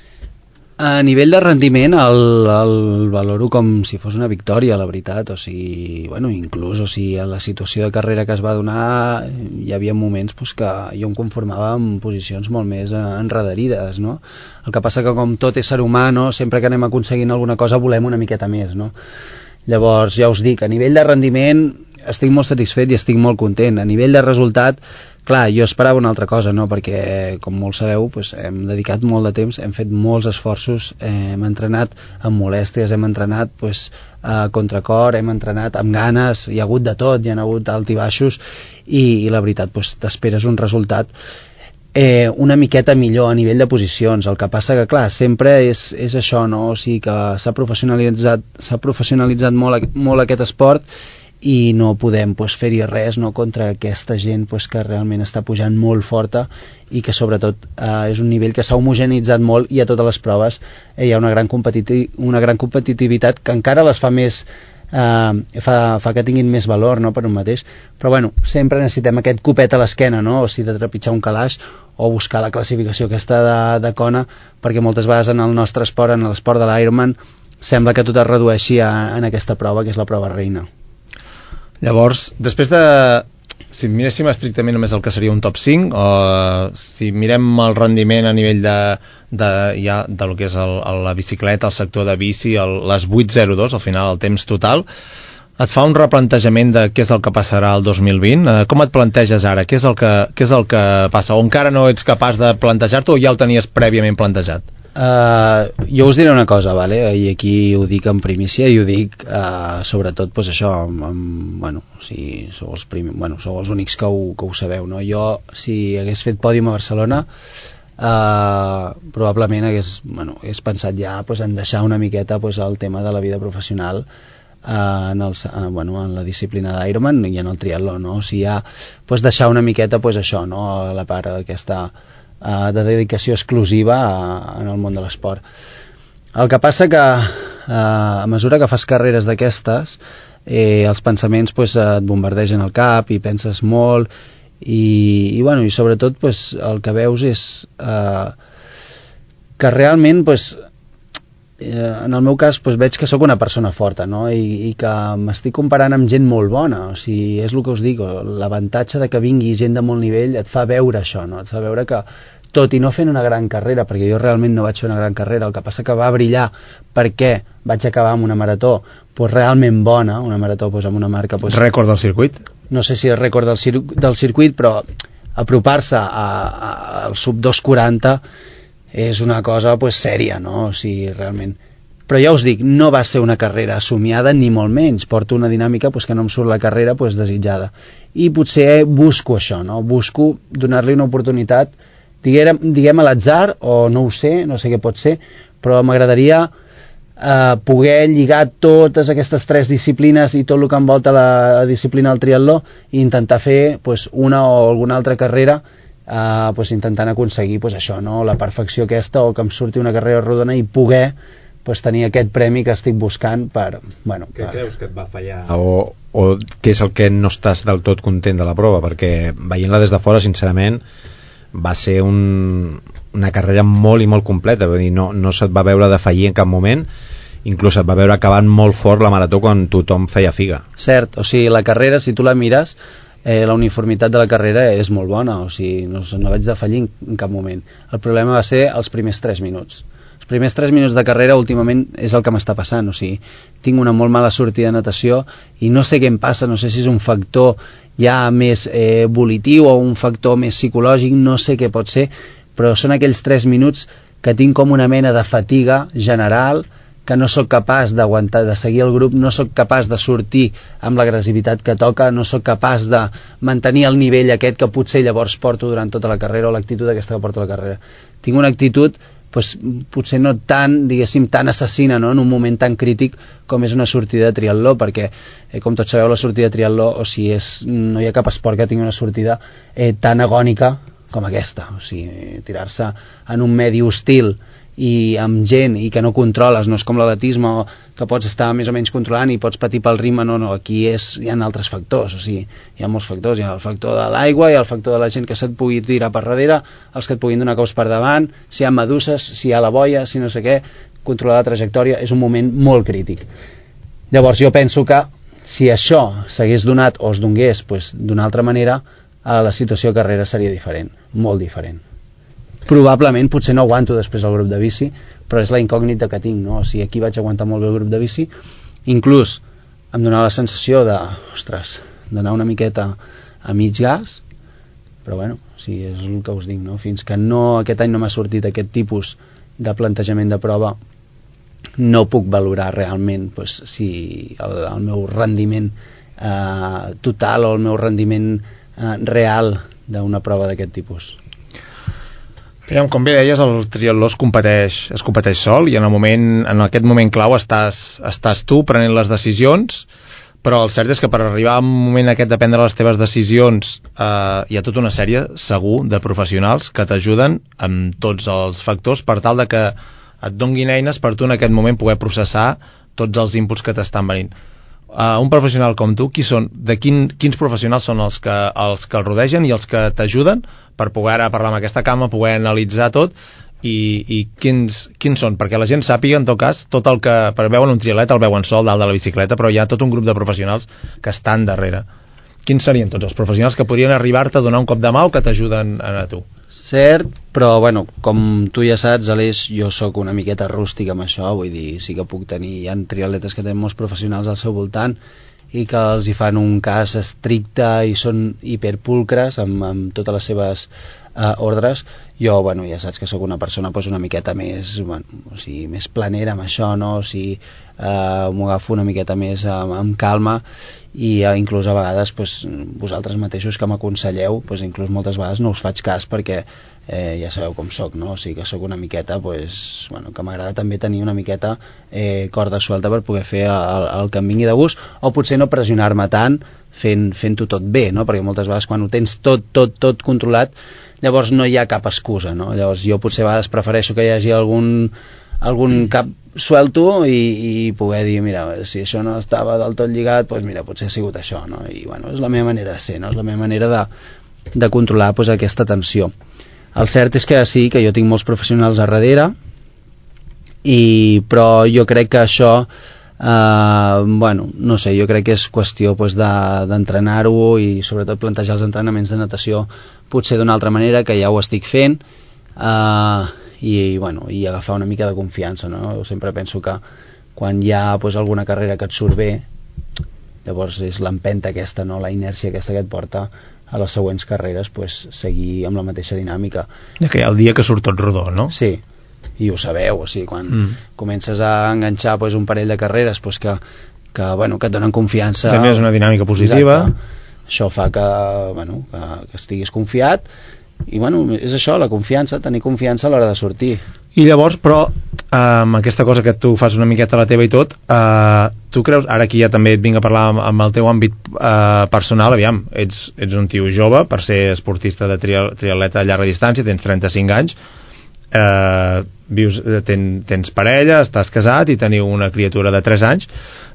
A nivell de rendiment el, el valoro com si fos una victòria, la veritat, o sigui, bueno, inclús, o sigui, en la situació de carrera que es va donar hi havia moments pues, que jo em conformava en posicions molt més enrederides, no? El que passa que com tot ésser humà, no? Sempre que anem aconseguint alguna cosa volem una miqueta més, no? Llavors, ja us dic, a nivell de rendiment estic molt satisfet i estic molt content. A nivell de resultat, clar, jo esperava una altra cosa, no? Perquè, com molts sabeu, pues, hem dedicat molt de temps, hem fet molts esforços, eh, hem entrenat amb molèsties, hem entrenat pues, a contracor, hem entrenat amb ganes, hi ha hagut de tot, hi ha hagut alt i baixos, i, i la veritat, pues, t'esperes un resultat eh, una miqueta millor a nivell de posicions. El que passa que, clar, sempre és, és això, no? O sigui que s'ha professionalitzat, s'ha professionalitzat molt, molt aquest esport, i no podem pues, fer-hi res, no, contra aquesta gent pues, que realment està pujant molt forta i que sobretot eh, és un nivell que s'ha homogenitzat molt i a totes les proves eh, hi ha una gran, competiti una gran competitivitat que encara les fa més eh, fa, fa que tinguin més valor, no, per un mateix, però bueno, sempre necessitem aquest copet a l'esquena, no, o sigui, de trepitjar un calaix o buscar la classificació aquesta de, de Kona, perquè moltes vegades en el nostre esport, en l'esport de l'Ironman, sembla que tot es redueixi a, en aquesta prova, que és la prova reina. Llavors, després de... Si miréssim estrictament només el que seria un top cinc, o si mirem el rendiment a nivell de, de, ja, del que és el, el, la bicicleta, el sector de bici, el, les vuit zero dos, al final, el temps total, et fa un replantejament de què és el que passarà el dos mil vint? Eh, com et planteges ara? Què és, el que, què és el que passa? O encara no ets capaç de plantejar-t'ho o ja ho tenies prèviament plantejat? Uh, jo us diré una cosa, vale? I aquí ho dic en primícia i ho dic uh, sobretot pues, això amb, amb, bueno, si sou els, prim, bueno, sou els únics que ho, que ho sabeu, no? Jo si hagués fet pòdium a Barcelona uh, probablement hagués, bueno, hagués pensat ja pues, en deixar una miqueta pues, el tema de la vida professional uh, en, el, uh, bueno, en la disciplina d'Ironman i en el triatló, no? O sigui, ja pues, deixar una miqueta pues, això, no? La part aquesta de dedicació exclusiva en el món de l'esport. El que passa que a mesura que fas carreres d'aquestes eh, els pensaments pues, et bombardegen el cap i penses molt i, i, bueno, i sobretot pues, el que veus és eh, que realment pues, eh, en el meu cas pues, veig que sóc una persona forta, no? I, i que m'estic comparant amb gent molt bona, o sigui, és el que us dic, l'avantatge de que vingui gent de molt nivell et fa veure això, no? Et fa veure que tot i no fent una gran carrera, perquè jo realment no vaig fer una gran carrera, el que passa que va brillar perquè vaig acabar amb una marató pues, realment bona, una marató pues, amb una marca... Pues, rècord del circuit? No sé si és rècord del, cir del circuit, però apropar-se al sub dos quaranta és una cosa pues, sèria, no? O sigui, realment... Però ja us dic, no va ser una carrera somiada ni molt menys, porto una dinàmica pues, que no em surt la carrera pues, desitjada. I potser busco això, no? Busco donar-li una oportunitat diguem, diguem a l'atzar, o no ho sé, no sé què pot ser, però m'agradaria eh, poder lligar totes aquestes tres disciplines i tot el que envolta la disciplina del triatló i intentar fer pues, una o alguna altra carrera eh, pues, intentant aconseguir pues, això, no? La perfecció aquesta o que em surti una carrera rodona i poder pues, tenir aquest premi que estic buscant per... Bueno, què per... creus que et va fallar? O, o què és el que no estàs del tot content de la prova? Perquè veient-la des de fora, sincerament, va ser un, una carrera molt i molt completa, vull dir, no, no se't va veure de fallir en cap moment, inclús et va veure acabant molt fort la marató quan tothom feia figa. Cert, o sigui, la carrera, si tu la mires, eh, la uniformitat de la carrera és molt bona, o sigui, no, no vaig de fallir en, en cap moment. El problema va ser els primers tres minuts. Els primers tres minuts de carrera últimament és el que m'està passant, o sigui, tinc una molt mala sortida de natació i no sé què em passa, no sé si és un factor ja més eh, volitiu o un factor més psicològic, no sé què pot ser, però són aquells tres minuts que tinc com una mena de fatiga general, que no sóc capaç d'aguantar, de seguir el grup, no sóc capaç de sortir amb l'agressivitat que toca, no sóc capaç de mantenir el nivell aquest que potser llavors porto durant tota la carrera o l'actitud aquesta que porto a la carrera. Tinc una actitud pues, potser no tan, diguéssim, tan assassina, no? En un moment tan crític com és una sortida de triatló, perquè, eh, com tots sabeu, la sortida de triatló, o sigui, és, no hi ha cap esport que tingui una sortida eh, tan agònica com aquesta, o sigui, tirar-se en un medi hostil i amb gent i que no controles, no és com l'atletisme que pots estar més o menys controlant i pots patir pel ritme, no, no, aquí és, hi ha altres factors, o sigui, hi ha molts factors, hi ha el factor de l'aigua, hi ha el factor de la gent que se't pugui tirar per darrere, els que et puguin donar cops per davant, si hi ha meduses, si hi ha la boia, si no sé què, controlar la trajectòria és un moment molt crític. Llavors jo penso que si això s'hagués donat o es donés pues, d'una altra manera, la situació de carrera seria diferent, molt diferent. Probablement potser no aguanto després el grup de bici, però és la incògnita que tinc, no? O sigui, aquí vaig aguantar molt bé el grup de bici, inclús em donava la sensació de, ostres, d'anar una miqueta a mig gas, però bueno, sí, és el que us dic, no? Fins que no, aquest any no m'ha sortit aquest tipus de plantejament de prova, no puc valorar realment pues, si el, el meu rendiment eh, total o el meu rendiment eh, real d'una prova d'aquest tipus. Aviam, com bé deies, el triatló es competeix, es competeix sol i en, el moment, en aquest moment clau estàs, estàs tu prenent les decisions, però el cert és que per arribar a un moment aquest de prendre les teves decisions eh, hi ha tota una sèrie, segur, de professionals que t'ajuden amb tots els factors per tal de que et donguin eines per tu en aquest moment poder processar tots els inputs que t'estan venint. Uh, un professional com tu, qui són, de quin, quins professionals són els que, els que el rodegen i els que t'ajuden per poder ara parlar amb aquesta cama, poder analitzar tot i, i quins, quins són, perquè la gent sàpiga en tot cas tot el que, per veuen un triatlet el veuen sol dalt de la bicicleta, però hi ha tot un grup de professionals que estan darrere. Quins serien tots els professionals que podrien arribar-te a donar un cop de mà o que t'ajuden a tu? Cert, però bueno, com tu ja saps, Aleix, jo sóc una miqueta rústic amb això, vull dir, sí que puc tenir, hi ha triatletes que tenen molts professionals al seu voltant i que els hi fan un cas estricte i són hiperpulcres amb, amb totes les seves eh, ordres. Jo, bueno, ja saps que sóc una persona pues, una miqueta més, bueno, o sigui, més planera amb això, no? O sigui, eh, m'ho agafo una miqueta més amb, amb calma i eh, inclús a vegades pues, vosaltres mateixos que m'aconselleu, pues, inclús moltes vegades no us faig cas perquè eh, ja sabeu com soc, no? O sigui que sóc una miqueta, pues, bueno, que m'agrada també tenir una miqueta eh, corda suelta per poder fer el, el que em vingui de gust, o potser no pressionar-me tant fent, fent-ho tot bé, no? Perquè moltes vegades quan ho tens tot, tot, tot controlat, llavors no hi ha cap excusa, no? Llavors jo potser a vegades prefereixo que hi hagi algun, algun cap suelto i, i poder dir, mira, si això no estava del tot lligat, doncs mira, potser ha sigut això, no? I bueno, és la meva manera de ser, no? És la meva manera de, de controlar pues, aquesta tensió. El cert és que sí, que jo tinc molts professionals a darrere, i, però jo crec que això Uh, bueno, no sé, jo crec que és qüestió pues, d'entrenar-ho i sobretot plantejar els entrenaments de natació potser d'una altra manera, que ja ho estic fent uh, i, i, bueno, i agafar una mica de confiança, no? Jo sempre penso que quan hi ha pues, alguna carrera que et surt bé, llavors és l'empenta aquesta, no? La inèrcia aquesta que et porta a les següents carreres pues, seguir amb la mateixa dinàmica. Ja que hi ha el dia que surt tot rodó, no? Sí, i ho sabeu, o sigui, quan mm. comences a enganxar pues, un parell de carreres pues, que, que, bueno, que et donen confiança, també és una dinàmica positiva. Exacte. Això fa que, bueno, que, que estiguis confiat i bueno, és això, la confiança, tenir confiança a l'hora de sortir. I llavors, però, amb aquesta cosa que tu fas una miqueta la teva i tot, eh, tu creus, ara aquí ja també et vinc a parlar amb, amb el teu àmbit eh, personal, aviam, ets, ets un tio jove per ser esportista de trial, triatleta a llarga distància, tens trenta-cinc anys, Uh, vius, ten, tens parella, estàs casat i teniu una criatura de tres anys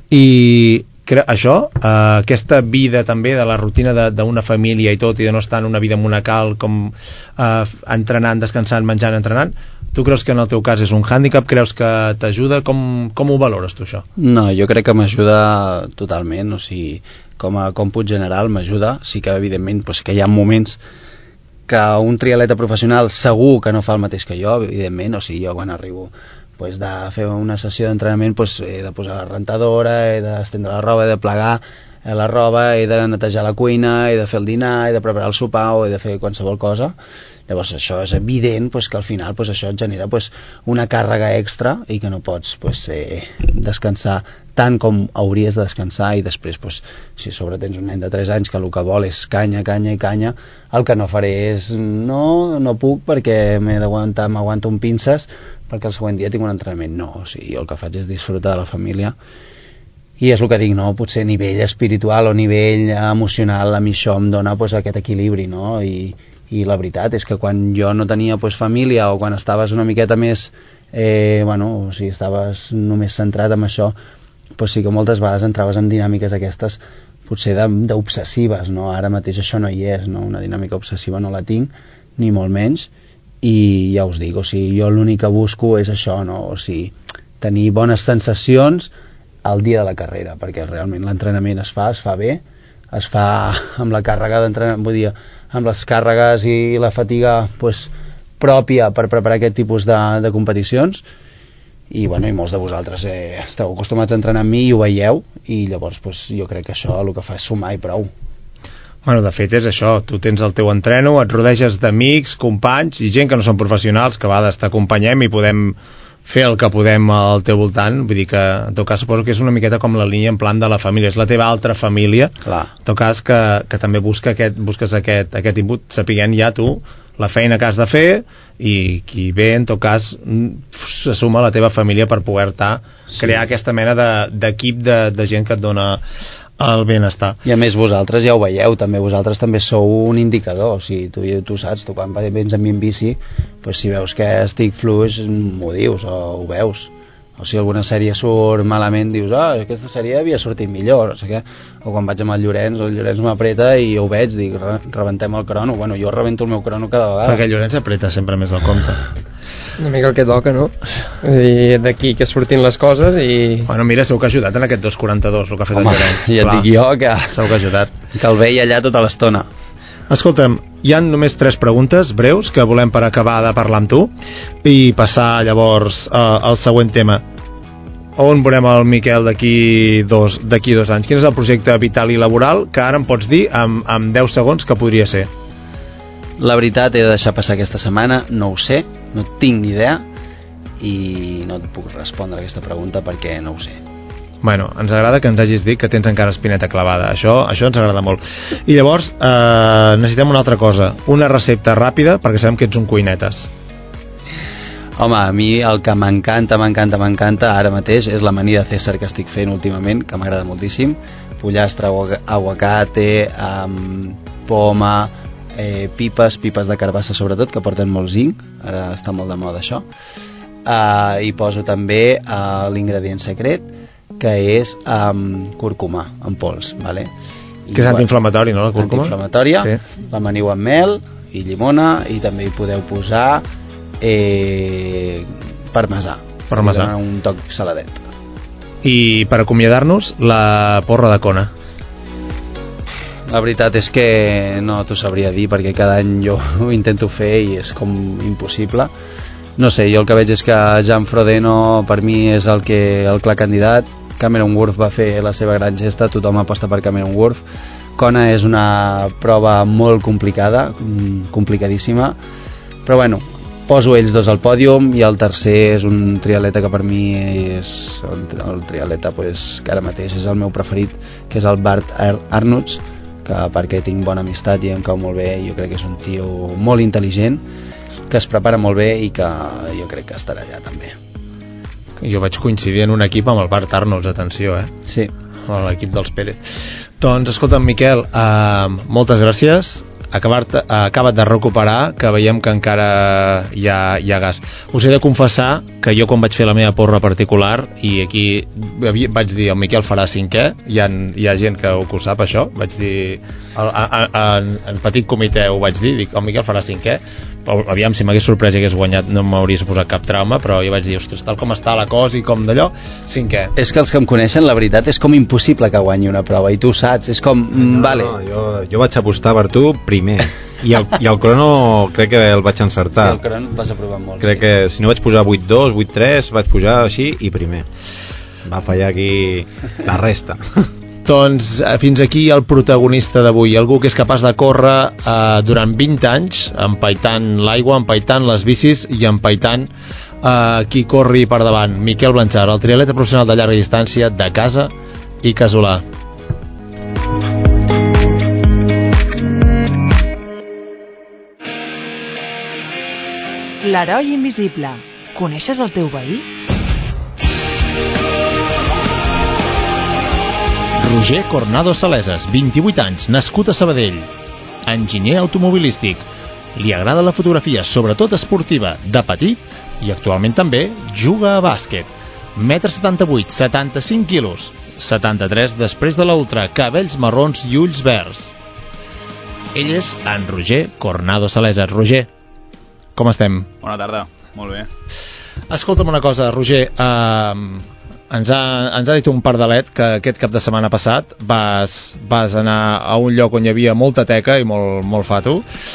i cre això, uh, aquesta vida també de la rutina d'una família i tot i de no estar en una vida monacal com uh, entrenant, descansant, menjant, entrenant, tu creus que en el teu cas és un hàndicap? Creus que t'ajuda? Com, com ho valores tu això? No, jo crec que m'ajuda totalment, o sigui, com a còmput general m'ajuda, sí que evidentment pues, que hi ha moments que un triatleta professional segur que no fa el mateix que jo, evidentment, o sigui, jo quan arribo pues, de fer una sessió d'entrenament pues, he de posar la rentadora, he d'estendre la roba, he de plegar la roba, he de netejar la cuina, he de fer el dinar, he de preparar el sopar o he de fer qualsevol cosa. Llavors això és evident pues, que al final pues, això et genera pues, una càrrega extra i que no pots pues, eh, descansar tant com hauries de descansar i després pues, si a sobre tens un nen de tres anys que el que vol és canya, canya i canya, el que no faré és no, no puc perquè m'he d'aguantar, m'aguanto un pinces perquè el següent dia tinc un entrenament. No, o sigui, jo el que faig és disfrutar de la família i és el que dic, no? Potser a nivell espiritual o a nivell emocional a mi això em dona pues, aquest equilibri, no? I, i la veritat és que quan jo no tenia pues, família o quan estaves una miqueta més eh, bueno, o sigui, estaves només centrat en això, doncs sí que moltes vegades entraves en dinàmiques aquestes potser d'obsessives, no? Ara mateix això no hi és, no? Una dinàmica obsessiva no la tinc, ni molt menys, i ja us dic, o sigui, jo l'únic que busco és això, no? O sigui, tenir bones sensacions al dia de la carrera, perquè realment l'entrenament es fa, es fa bé, es fa amb la càrrega d'entrenament, vull dir, amb les càrregues i la fatiga pues, pròpia per preparar aquest tipus de, de competicions, i, bueno, i molts de vosaltres eh, esteu acostumats a entrenar amb mi i ho veieu, i llavors pues, jo crec que això el que fa és sumar i prou. Bueno, de fet és això, tu tens el teu entreno, et rodeges d'amics, companys i gent que no són professionals, que a vegades t'acompanyem i podem fer el que podem al teu voltant, vull dir que en tot cas suposo que és una miqueta com la línia en plan de la família, és la teva altra família. Clar. En tot cas que, que també busca aquest, busques aquest, aquest input, sapiguent ja tu la feina que has de fer i qui ve en tot cas se suma a la teva família per poder-te sí. crear aquesta mena d'equip de, de, de gent que et dona el benestar. I a més vosaltres ja ho veieu, també vosaltres també sou un indicador, o sigui, tu, tu saps, tu quan vens amb mi en bici, pues, si veus que estic fluix, m'ho dius o ho veus. O si alguna sèrie surt malament, dius, ah, aquesta sèrie havia sortit millor, no sé què. O quan vaig amb el Llorenç, el Llorenç m'apreta i jo ho veig, dic, rebentem el crono. Bueno, jo rebento el meu crono cada vegada. Perquè el Llorenç apreta sempre més del compte. Una mica el que toca, no? I d'aquí que surtin les coses i... Bueno, mira, segur que ha ajudat en aquest dos quaranta-dos, el que ha fet Home, el Llorenç. ja et dic jo que... Segur que ha ajudat. Que el veia allà tota l'estona. Escolta'm, hi ha només tres preguntes breus que volem per acabar de parlar amb tu i passar llavors uh, al següent tema. On veurem el Miquel d'aquí dos, d'aquí dos anys? Quin és el projecte vital i laboral que ara em pots dir amb, amb deu segons que podria ser? La veritat, he de deixar passar aquesta setmana, no ho sé, no tinc ni idea i no et puc respondre a aquesta pregunta perquè no ho sé. Bueno, ens agrada que ens hagis dit que tens encara espineta clavada, això, això ens agrada molt. I llavors eh, necessitem una altra cosa, una recepta ràpida perquè sabem que ets un cuinetes. Home, a mi el que m'encanta, m'encanta, m'encanta ara mateix és la mania de César que estic fent últimament, que m'agrada moltíssim, pollastre, aguacate, um, poma, eh, pipes, pipes de carbassa sobretot, que porten molt zinc, ara està molt de moda això, uh, i poso també uh, l'ingredient secret, que és um, cúrcuma en pols, vale? I, que és antiinflamatori, no, la cúrcuma? Antiinflamatòria, sí. L'amaniu amb mel i llimona, i també hi podeu posar eh, parmesà, parmesà, un toc saladet. I per acomiadar-nos, la porra de Kona. La veritat és que no t'ho sabria dir, perquè cada any jo ho intento fer i és com impossible. No sé, jo el que veig és que Jan Frodeno per mi és el, que, el clar candidat. Cameron Wurf va fer la seva gran gesta, tothom aposta per Cameron Wurf. Kona és una prova molt complicada, complicadíssima, però bueno, poso ells dos al pòdium i el tercer és un triatleta que per mi és el, el triatleta pues, que ara mateix és el meu preferit, que és el Bart Arnouts, que perquè tinc bona amistat i em cau molt bé, jo crec que és un tio molt intel·ligent, que es prepara molt bé i que jo crec que estarà allà també. Jo vaig coincidir en un equip amb el Bart Arnouts, atenció, eh? Sí. L'equip dels Pérez. Doncs, escolta'm, Miquel, uh, moltes gràcies. Acabat, acabat de recuperar, que veiem que encara hi ha, hi ha gas. Us he de confessar que jo quan vaig fer la meva porra particular, i aquí vaig dir el Miquel farà cinquè, hi ha, hi ha gent que ho, que ho sap això, vaig dir en, en petit comitè ho vaig dir, dic el Miquel farà cinquè, aviam si m'hagués sorprès i hagués guanyat no m'hauria suposat cap trauma, però jo vaig dir, ostres, tal com està la cosa i com d'allò, cinquè. És que els que em coneixen, la veritat és com impossible que guanyi una prova, i tu saps, és com, no, vale. No, jo, jo vaig apostar per tu primer, i el, i el crono crec que el vaig encertar. Sí, el crono vas aprovar molt, crec sí. que si no vaig posar vuit dos, vuit tres, vaig pujar així i primer. Va fallar aquí la resta. Doncs fins aquí el protagonista d'avui, algú que és capaç de córrer eh, durant vint anys, empaitant l'aigua, empaitant les bicis i empaitant eh, qui corri per davant. Miquel Blanchard, el triatleta professional de llarga distància de casa i casolà. L'heroi invisible. Coneixes el teu veí? Roger Cornado Saleses, vint-i-vuit anys, nascut a Sabadell. Enginyer automobilístic. Li agrada la fotografia, sobretot esportiva. De petit, i actualment també juga a bàsquet. Metre setanta-vuit, setanta-cinc quilos, setanta-tres després de l'ultra, cabells marrons i ulls verds. Ell és en Roger Cornado Salesa. Roger, com estem? Bona tarda, molt bé. Escolta'm una cosa, Roger, eh, ens, ha, ens ha dit un pardalet que aquest cap de setmana passat vas, vas anar a un lloc on hi havia molta teca i molt, molt fato,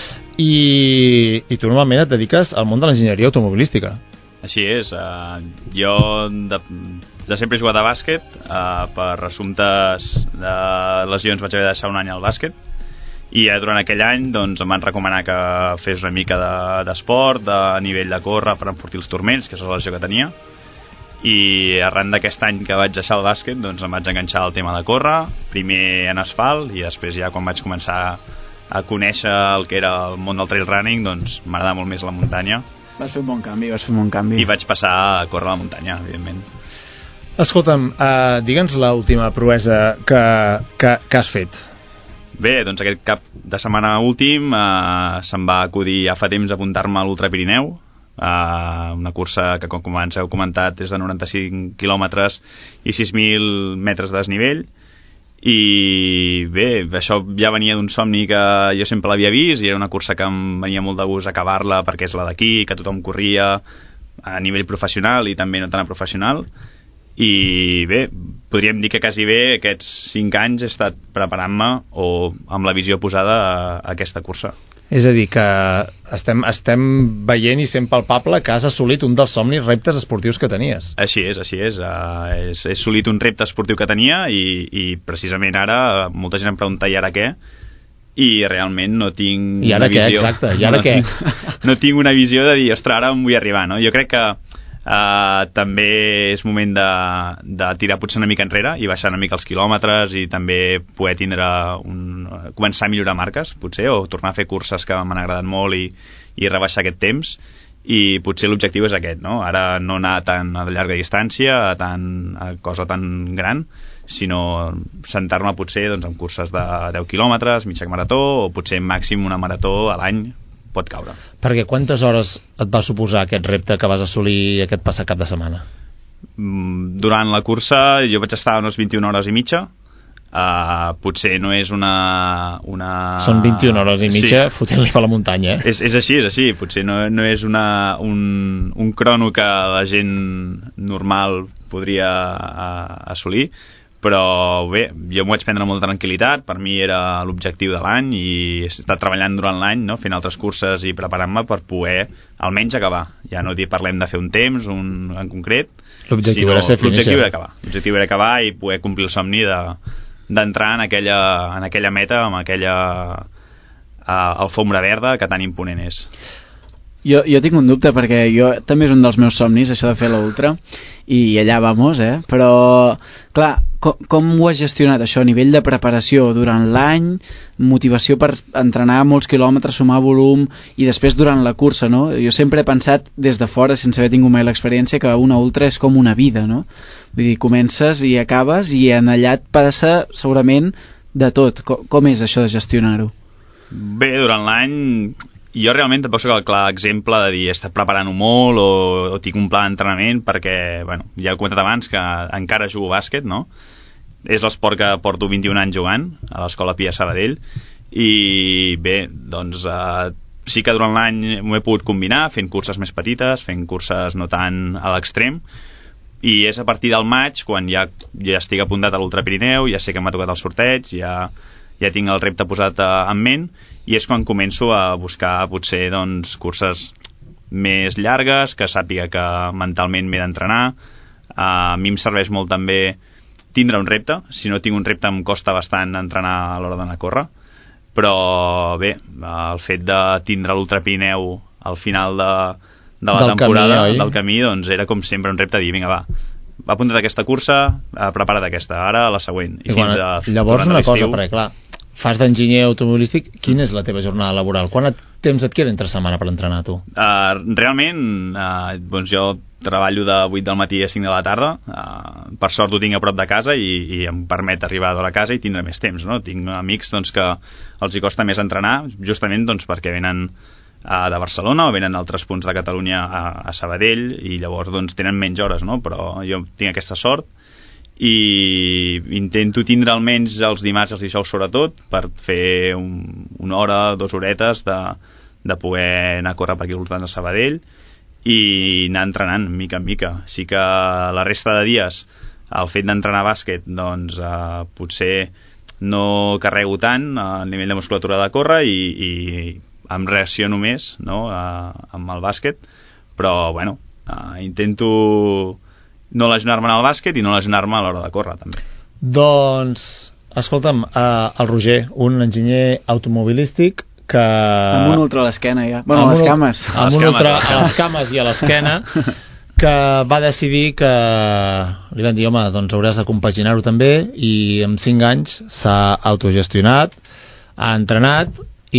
i, i tu normalment et dediques al món de l'enginyeria automobilística. Així és, uh, jo de, de sempre he jugat a bàsquet, uh, per assumptes de lesions vaig haver de deixar un any al bàsquet, i ja durant aquell any doncs, em van recomanar que fes una mica d'esport, de, de nivell de córrer per enfortir els turmells, que és la lesió que tenia, i arran d'aquest any que vaig deixar el bàsquet doncs em vaig enganxar al tema de córrer, primer en asfalt i després ja quan vaig començar a conèixer el que era el món del trail running, doncs m'agradava molt més la muntanya. Vas fer un bon canvi, vas fer un bon canvi. I vaig passar a córrer a la muntanya, evidentment. Escolta'm, uh, digue'ns l'última proesa que, que, que has fet. Bé, doncs aquest cap de setmana últim uh, se'm va acudir ja fa temps apuntar-me a l'Ultra Pirineu, uh, una cursa que, com abans heu comentat, és de noranta-cinc quilòmetres i sis mil metres de desnivell. I bé, això ja venia d'un somni que jo sempre l'havia vist i era una cursa que em venia molt de gust acabar-la perquè és la d'aquí, que tothom corria a nivell professional i també no tan a professional. I bé, podríem dir que quasi bé aquests cinc anys he estat preparant-me o amb la visió posada a, a aquesta cursa. És a dir, que estem, estem veient i sent palpable que has assolit un dels somnis reptes esportius que tenies. Així és, així és. Uh, he, he assolit un repte esportiu que tenia i, i precisament ara molta gent em pregunta i ara què? I realment no tinc I ara una què, visió... exacte, i ara no què? Tinc, no tinc una visió de dir, ostres, ara on vull arribar, no? Jo crec que Uh, també és moment de, de tirar potser una mica enrere i baixar una mica els quilòmetres i també poder tindre un, començar a millorar marques potser, o tornar a fer curses que m'han agradat molt i, i rebaixar aquest temps, i potser l'objectiu és aquest, no? Ara no anar tan a llarga distància, a, tan, a cosa tan gran, sinó sentar-me potser doncs, en curses de deu quilòmetres, mitja marató, o potser màxim una marató a l'any pot caure. Perquè quantes hores et va suposar aquest repte que vas assolir aquest passat cap de setmana? Durant la cursa jo vaig estar unes vint-i-una hores i mitja. Uh, potser no és una, una... Són vint-i-una hores i mitja, sí. Fotent-li per la muntanya, eh? És, és així, és així. Potser no, no és una, un, un crono que la gent normal podria uh, assolir, però bé, jo m'ho vaig prendre molt de tranquil·litat, per mi era l'objectiu de l'any i he estat treballant durant l'any, no? Fent altres curses i preparant-me per poder almenys acabar. Ja no parlem de fer un temps un, en concret, l'objectiu era ser l'objectiu era acabar. L'objectiu era acabar i poder complir el somni de, d'entrar en aquella, en aquella meta, amb aquella uh, alfombra verda que tan imponent és. Jo, jo tinc un dubte perquè jo també és un dels meus somnis això de fer l'ultra i allà vamos, eh? Però clar, com, com ho has gestionat això a nivell de preparació durant l'any, motivació per entrenar molts quilòmetres, sumar volum i després durant la cursa, no? Jo sempre he pensat des de fora, sense haver tingut mai l'experiència, que una ultra és com una vida, no? Vull dir, comences i acabes i en allà et passa segurament de tot. Com, com és això de gestionar-ho? Bé, durant l'any jo realment tampoc soc el clar exemple de dir he estat preparant-ho molt o, o tinc un pla d'entrenament perquè, bueno, ja he comentat abans que encara jugo a bàsquet, no? És l'esport que porto vint-i-un anys jugant a l'Escola Pia Sabadell i bé, doncs eh, sí que durant l'any m'ho he pogut combinar fent curses més petites, fent curses no tan a l'extrem, i és a partir del maig quan ja, ja estic apuntat a l'Ultra Pirineu, ja sé que m'ha tocat el sorteig, ja ja tinc el repte posat en ment i és quan començo a buscar potser doncs, curses més llargues, que sàpiga que mentalment m'he d'entrenar. A mi em serveix molt també tindre un repte. Si no tinc un repte em costa bastant entrenar a l'hora d'anar a córrer, però bé, el fet de tindre l'Ultra Pirineu al final de, de la del temporada camí, del camí, doncs era com sempre un repte de dir, vinga va, apunta't a aquesta cursa, prepara't aquesta, ara a la següent. I, I fins a, llavors una cosa, perquè clar, fas d'enginyer automobilístic, quina és la teva jornada laboral? Quant et, temps et queda entre setmana per entrenar tu? Uh, realment, uh, doncs jo treballo de vuit del matí a cinc de la tarda, uh, per sort ho tinc a prop de casa i, i em permet arribar a la casa i tindre més temps, no? Tinc amics doncs, que els hi costa més entrenar, justament doncs, perquè venen a, de Barcelona o venen d'altres punts de Catalunya a, a Sabadell i llavors doncs tenen menys hores, no? Però jo tinc aquesta sort i intento tindre almenys els dimarts i els dijous sobretot per fer un, una hora, dues horetes de, de poder anar a córrer per aquí al voltant de Sabadell i anar entrenant mica en mica. Sí que la resta de dies el fet d'entrenar bàsquet doncs eh, potser no carrego tant a nivell de musculatura de córrer i, i em reacciono més, no, a, amb el bàsquet, però bueno, eh, intento no lesionar-me en el bàsquet i no lesionar-me a l'hora de córrer també. Doncs, escolta'm, eh, el Roger, un enginyer automobilístic que... Amb un ultra a l'esquena ja, bueno, a les cames. Amb un ultra a les cames i a l'esquena que va decidir que li van dir, home, doncs hauràs de compaginar-ho també, i amb cinc anys s'ha autogestionat, ha entrenat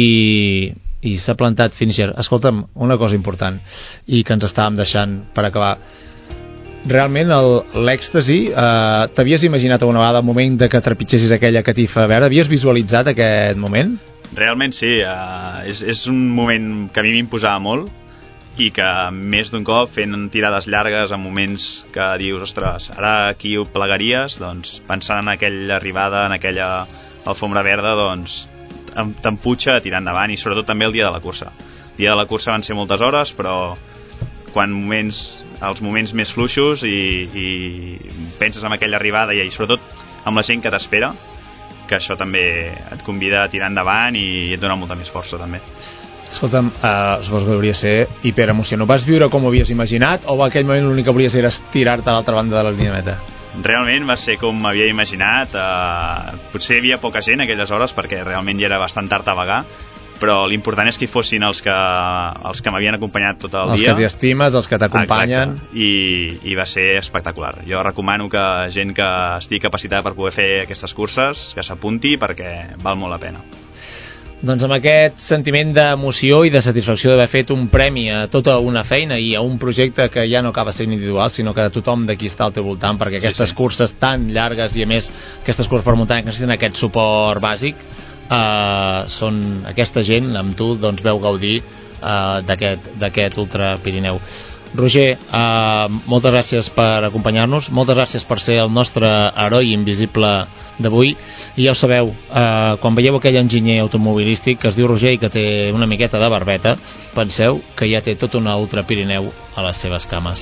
i, i s'ha plantat finisher. Escolta'm, una cosa important i que ens estàvem deixant per acabar, realment l'èxtasi, eh, t'havies imaginat alguna vegada el moment de que trepitgessis aquella catifa? A veure, havies visualitzat aquest moment? Realment sí, eh, és, és un moment que a mi m'imposava molt i que més d'un cop fent tirades llargues en moments que dius, ostres, ara aquí ho plegaries, doncs pensant en aquella arribada, en aquella alfombra verda, doncs t'emputxa a tirar endavant, i sobretot també el dia de la cursa. El dia de la cursa van ser moltes hores, però quan moments, els moments més fluixos i, i penses en aquella arribada i, i sobretot amb la gent que t'espera, que això també et convida a tirar endavant i et dona molta més força també. Escolta'm, eh, suposo que hauria ser hiperemocionant. Ho vas viure com ho havies imaginat o en aquell moment l'únic que volies era estirar-te a l'altra banda de la línia de meta? Realment va ser com m'havia imaginat. Eh, potser hi havia poca gent aquelles hores perquè realment ja era bastant tard a vagar, però l'important és que hi fossin els que, els que m'havien acompanyat tot el els dia. Els que t'estimes, els que t'acompanyen. I, I va ser espectacular. Jo recomano que gent que estigui capacitada per poder fer aquestes curses, que s'apunti perquè val molt la pena. Doncs amb aquest sentiment d'emoció i de satisfacció d'haver fet un premi a tota una feina i a un projecte que ja no acaba sent individual, sinó que de tothom d'aquí està al teu voltant, perquè aquestes sí, sí. curses tan llargues i a més aquestes curses per muntanya que necessiten aquest suport bàsic, eh, són aquesta gent amb tu doncs veu gaudir eh, d'aquest d'aquest Ultra Pirineu. Roger, eh, moltes gràcies per acompanyar-nos, moltes gràcies per ser el nostre heroi invisible d'avui, i ja ho sabeu, eh, quan veieu aquell enginyer automobilístic que es diu Roger i que té una miqueta de barbeta, penseu que ja té tot una Ultra Pirineu a les seves cames.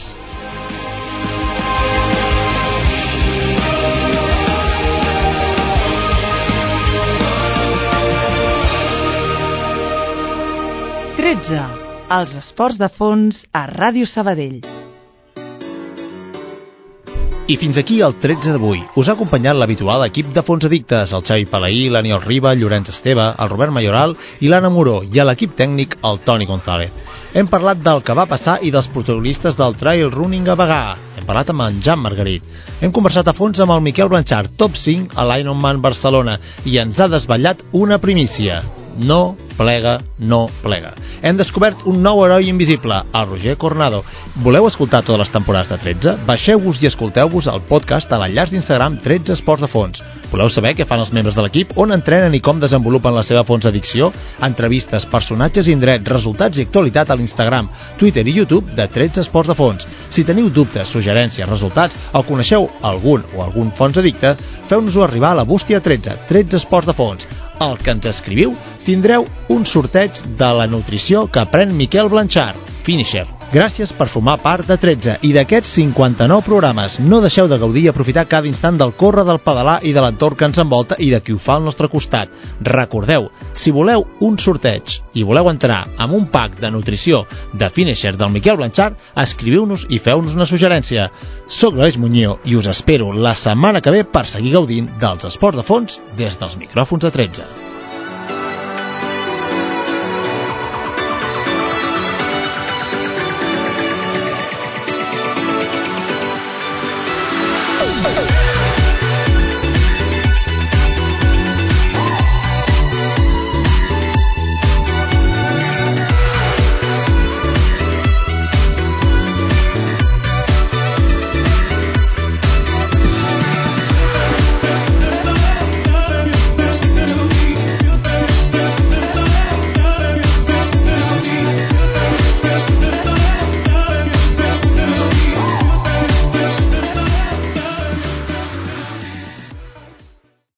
tretze. Els esports de fons a Ràdio Sabadell. I fins aquí el tretze d'avui. Us ha acompanyat l'habitual equip de Fons Addictes, el Xavi Palaí, l'Aniol Riba, el Llorenç Esteve, el Robert Mayoral i l'Anna Moró, i a l'equip tècnic el Toni González. Hem parlat del que va passar i dels protagonistes del trail running a Bagà. Hem parlat amb en Jan Margarit. Hem conversat a fons amb el Miquel Blanchard, top cinc a l'Ironman Barcelona, i ens ha desvetllat una primícia. No plega, no plega. Hem descobert un nou heroi invisible, el Roger Cornado. Voleu escoltar totes les temporades de tretze? Baixeu-vos i escolteu-vos el podcast a l'enllaç d'Instagram tretze Esports de Fons. Voleu saber què fan els membres de l'equip, on entrenen i com desenvolupen la seva fons addicció? Entrevistes, personatges i indrets, resultats i actualitat a l'Instagram, Twitter i YouTube de tretze Esports de Fons. Si teniu dubtes, suggerències, resultats o coneixeu algun o algun fons addicte, feu-nos-ho arribar a la bústia tretze, tretze Esports de Fons. El que ens escriviu tindreu un sorteig de la nutrició que pren Miquel Blanchard, Finisher. Gràcies per formar part de tretze i d'aquests cinquanta-nou programes. No deixeu de gaudir i aprofitar cada instant del córrer, del pedalar i de l'entorn que ens envolta i de qui ho fa al nostre costat. Recordeu, si voleu un sorteig i voleu entrar amb un pack de nutrició de Finisher del Miquel Blanchard, escriviu-nos i feu-nos una suggerència. Soc l'Aleix Muñoz i us espero la setmana que ve per seguir gaudint dels esports de fons des dels micròfons de tretze.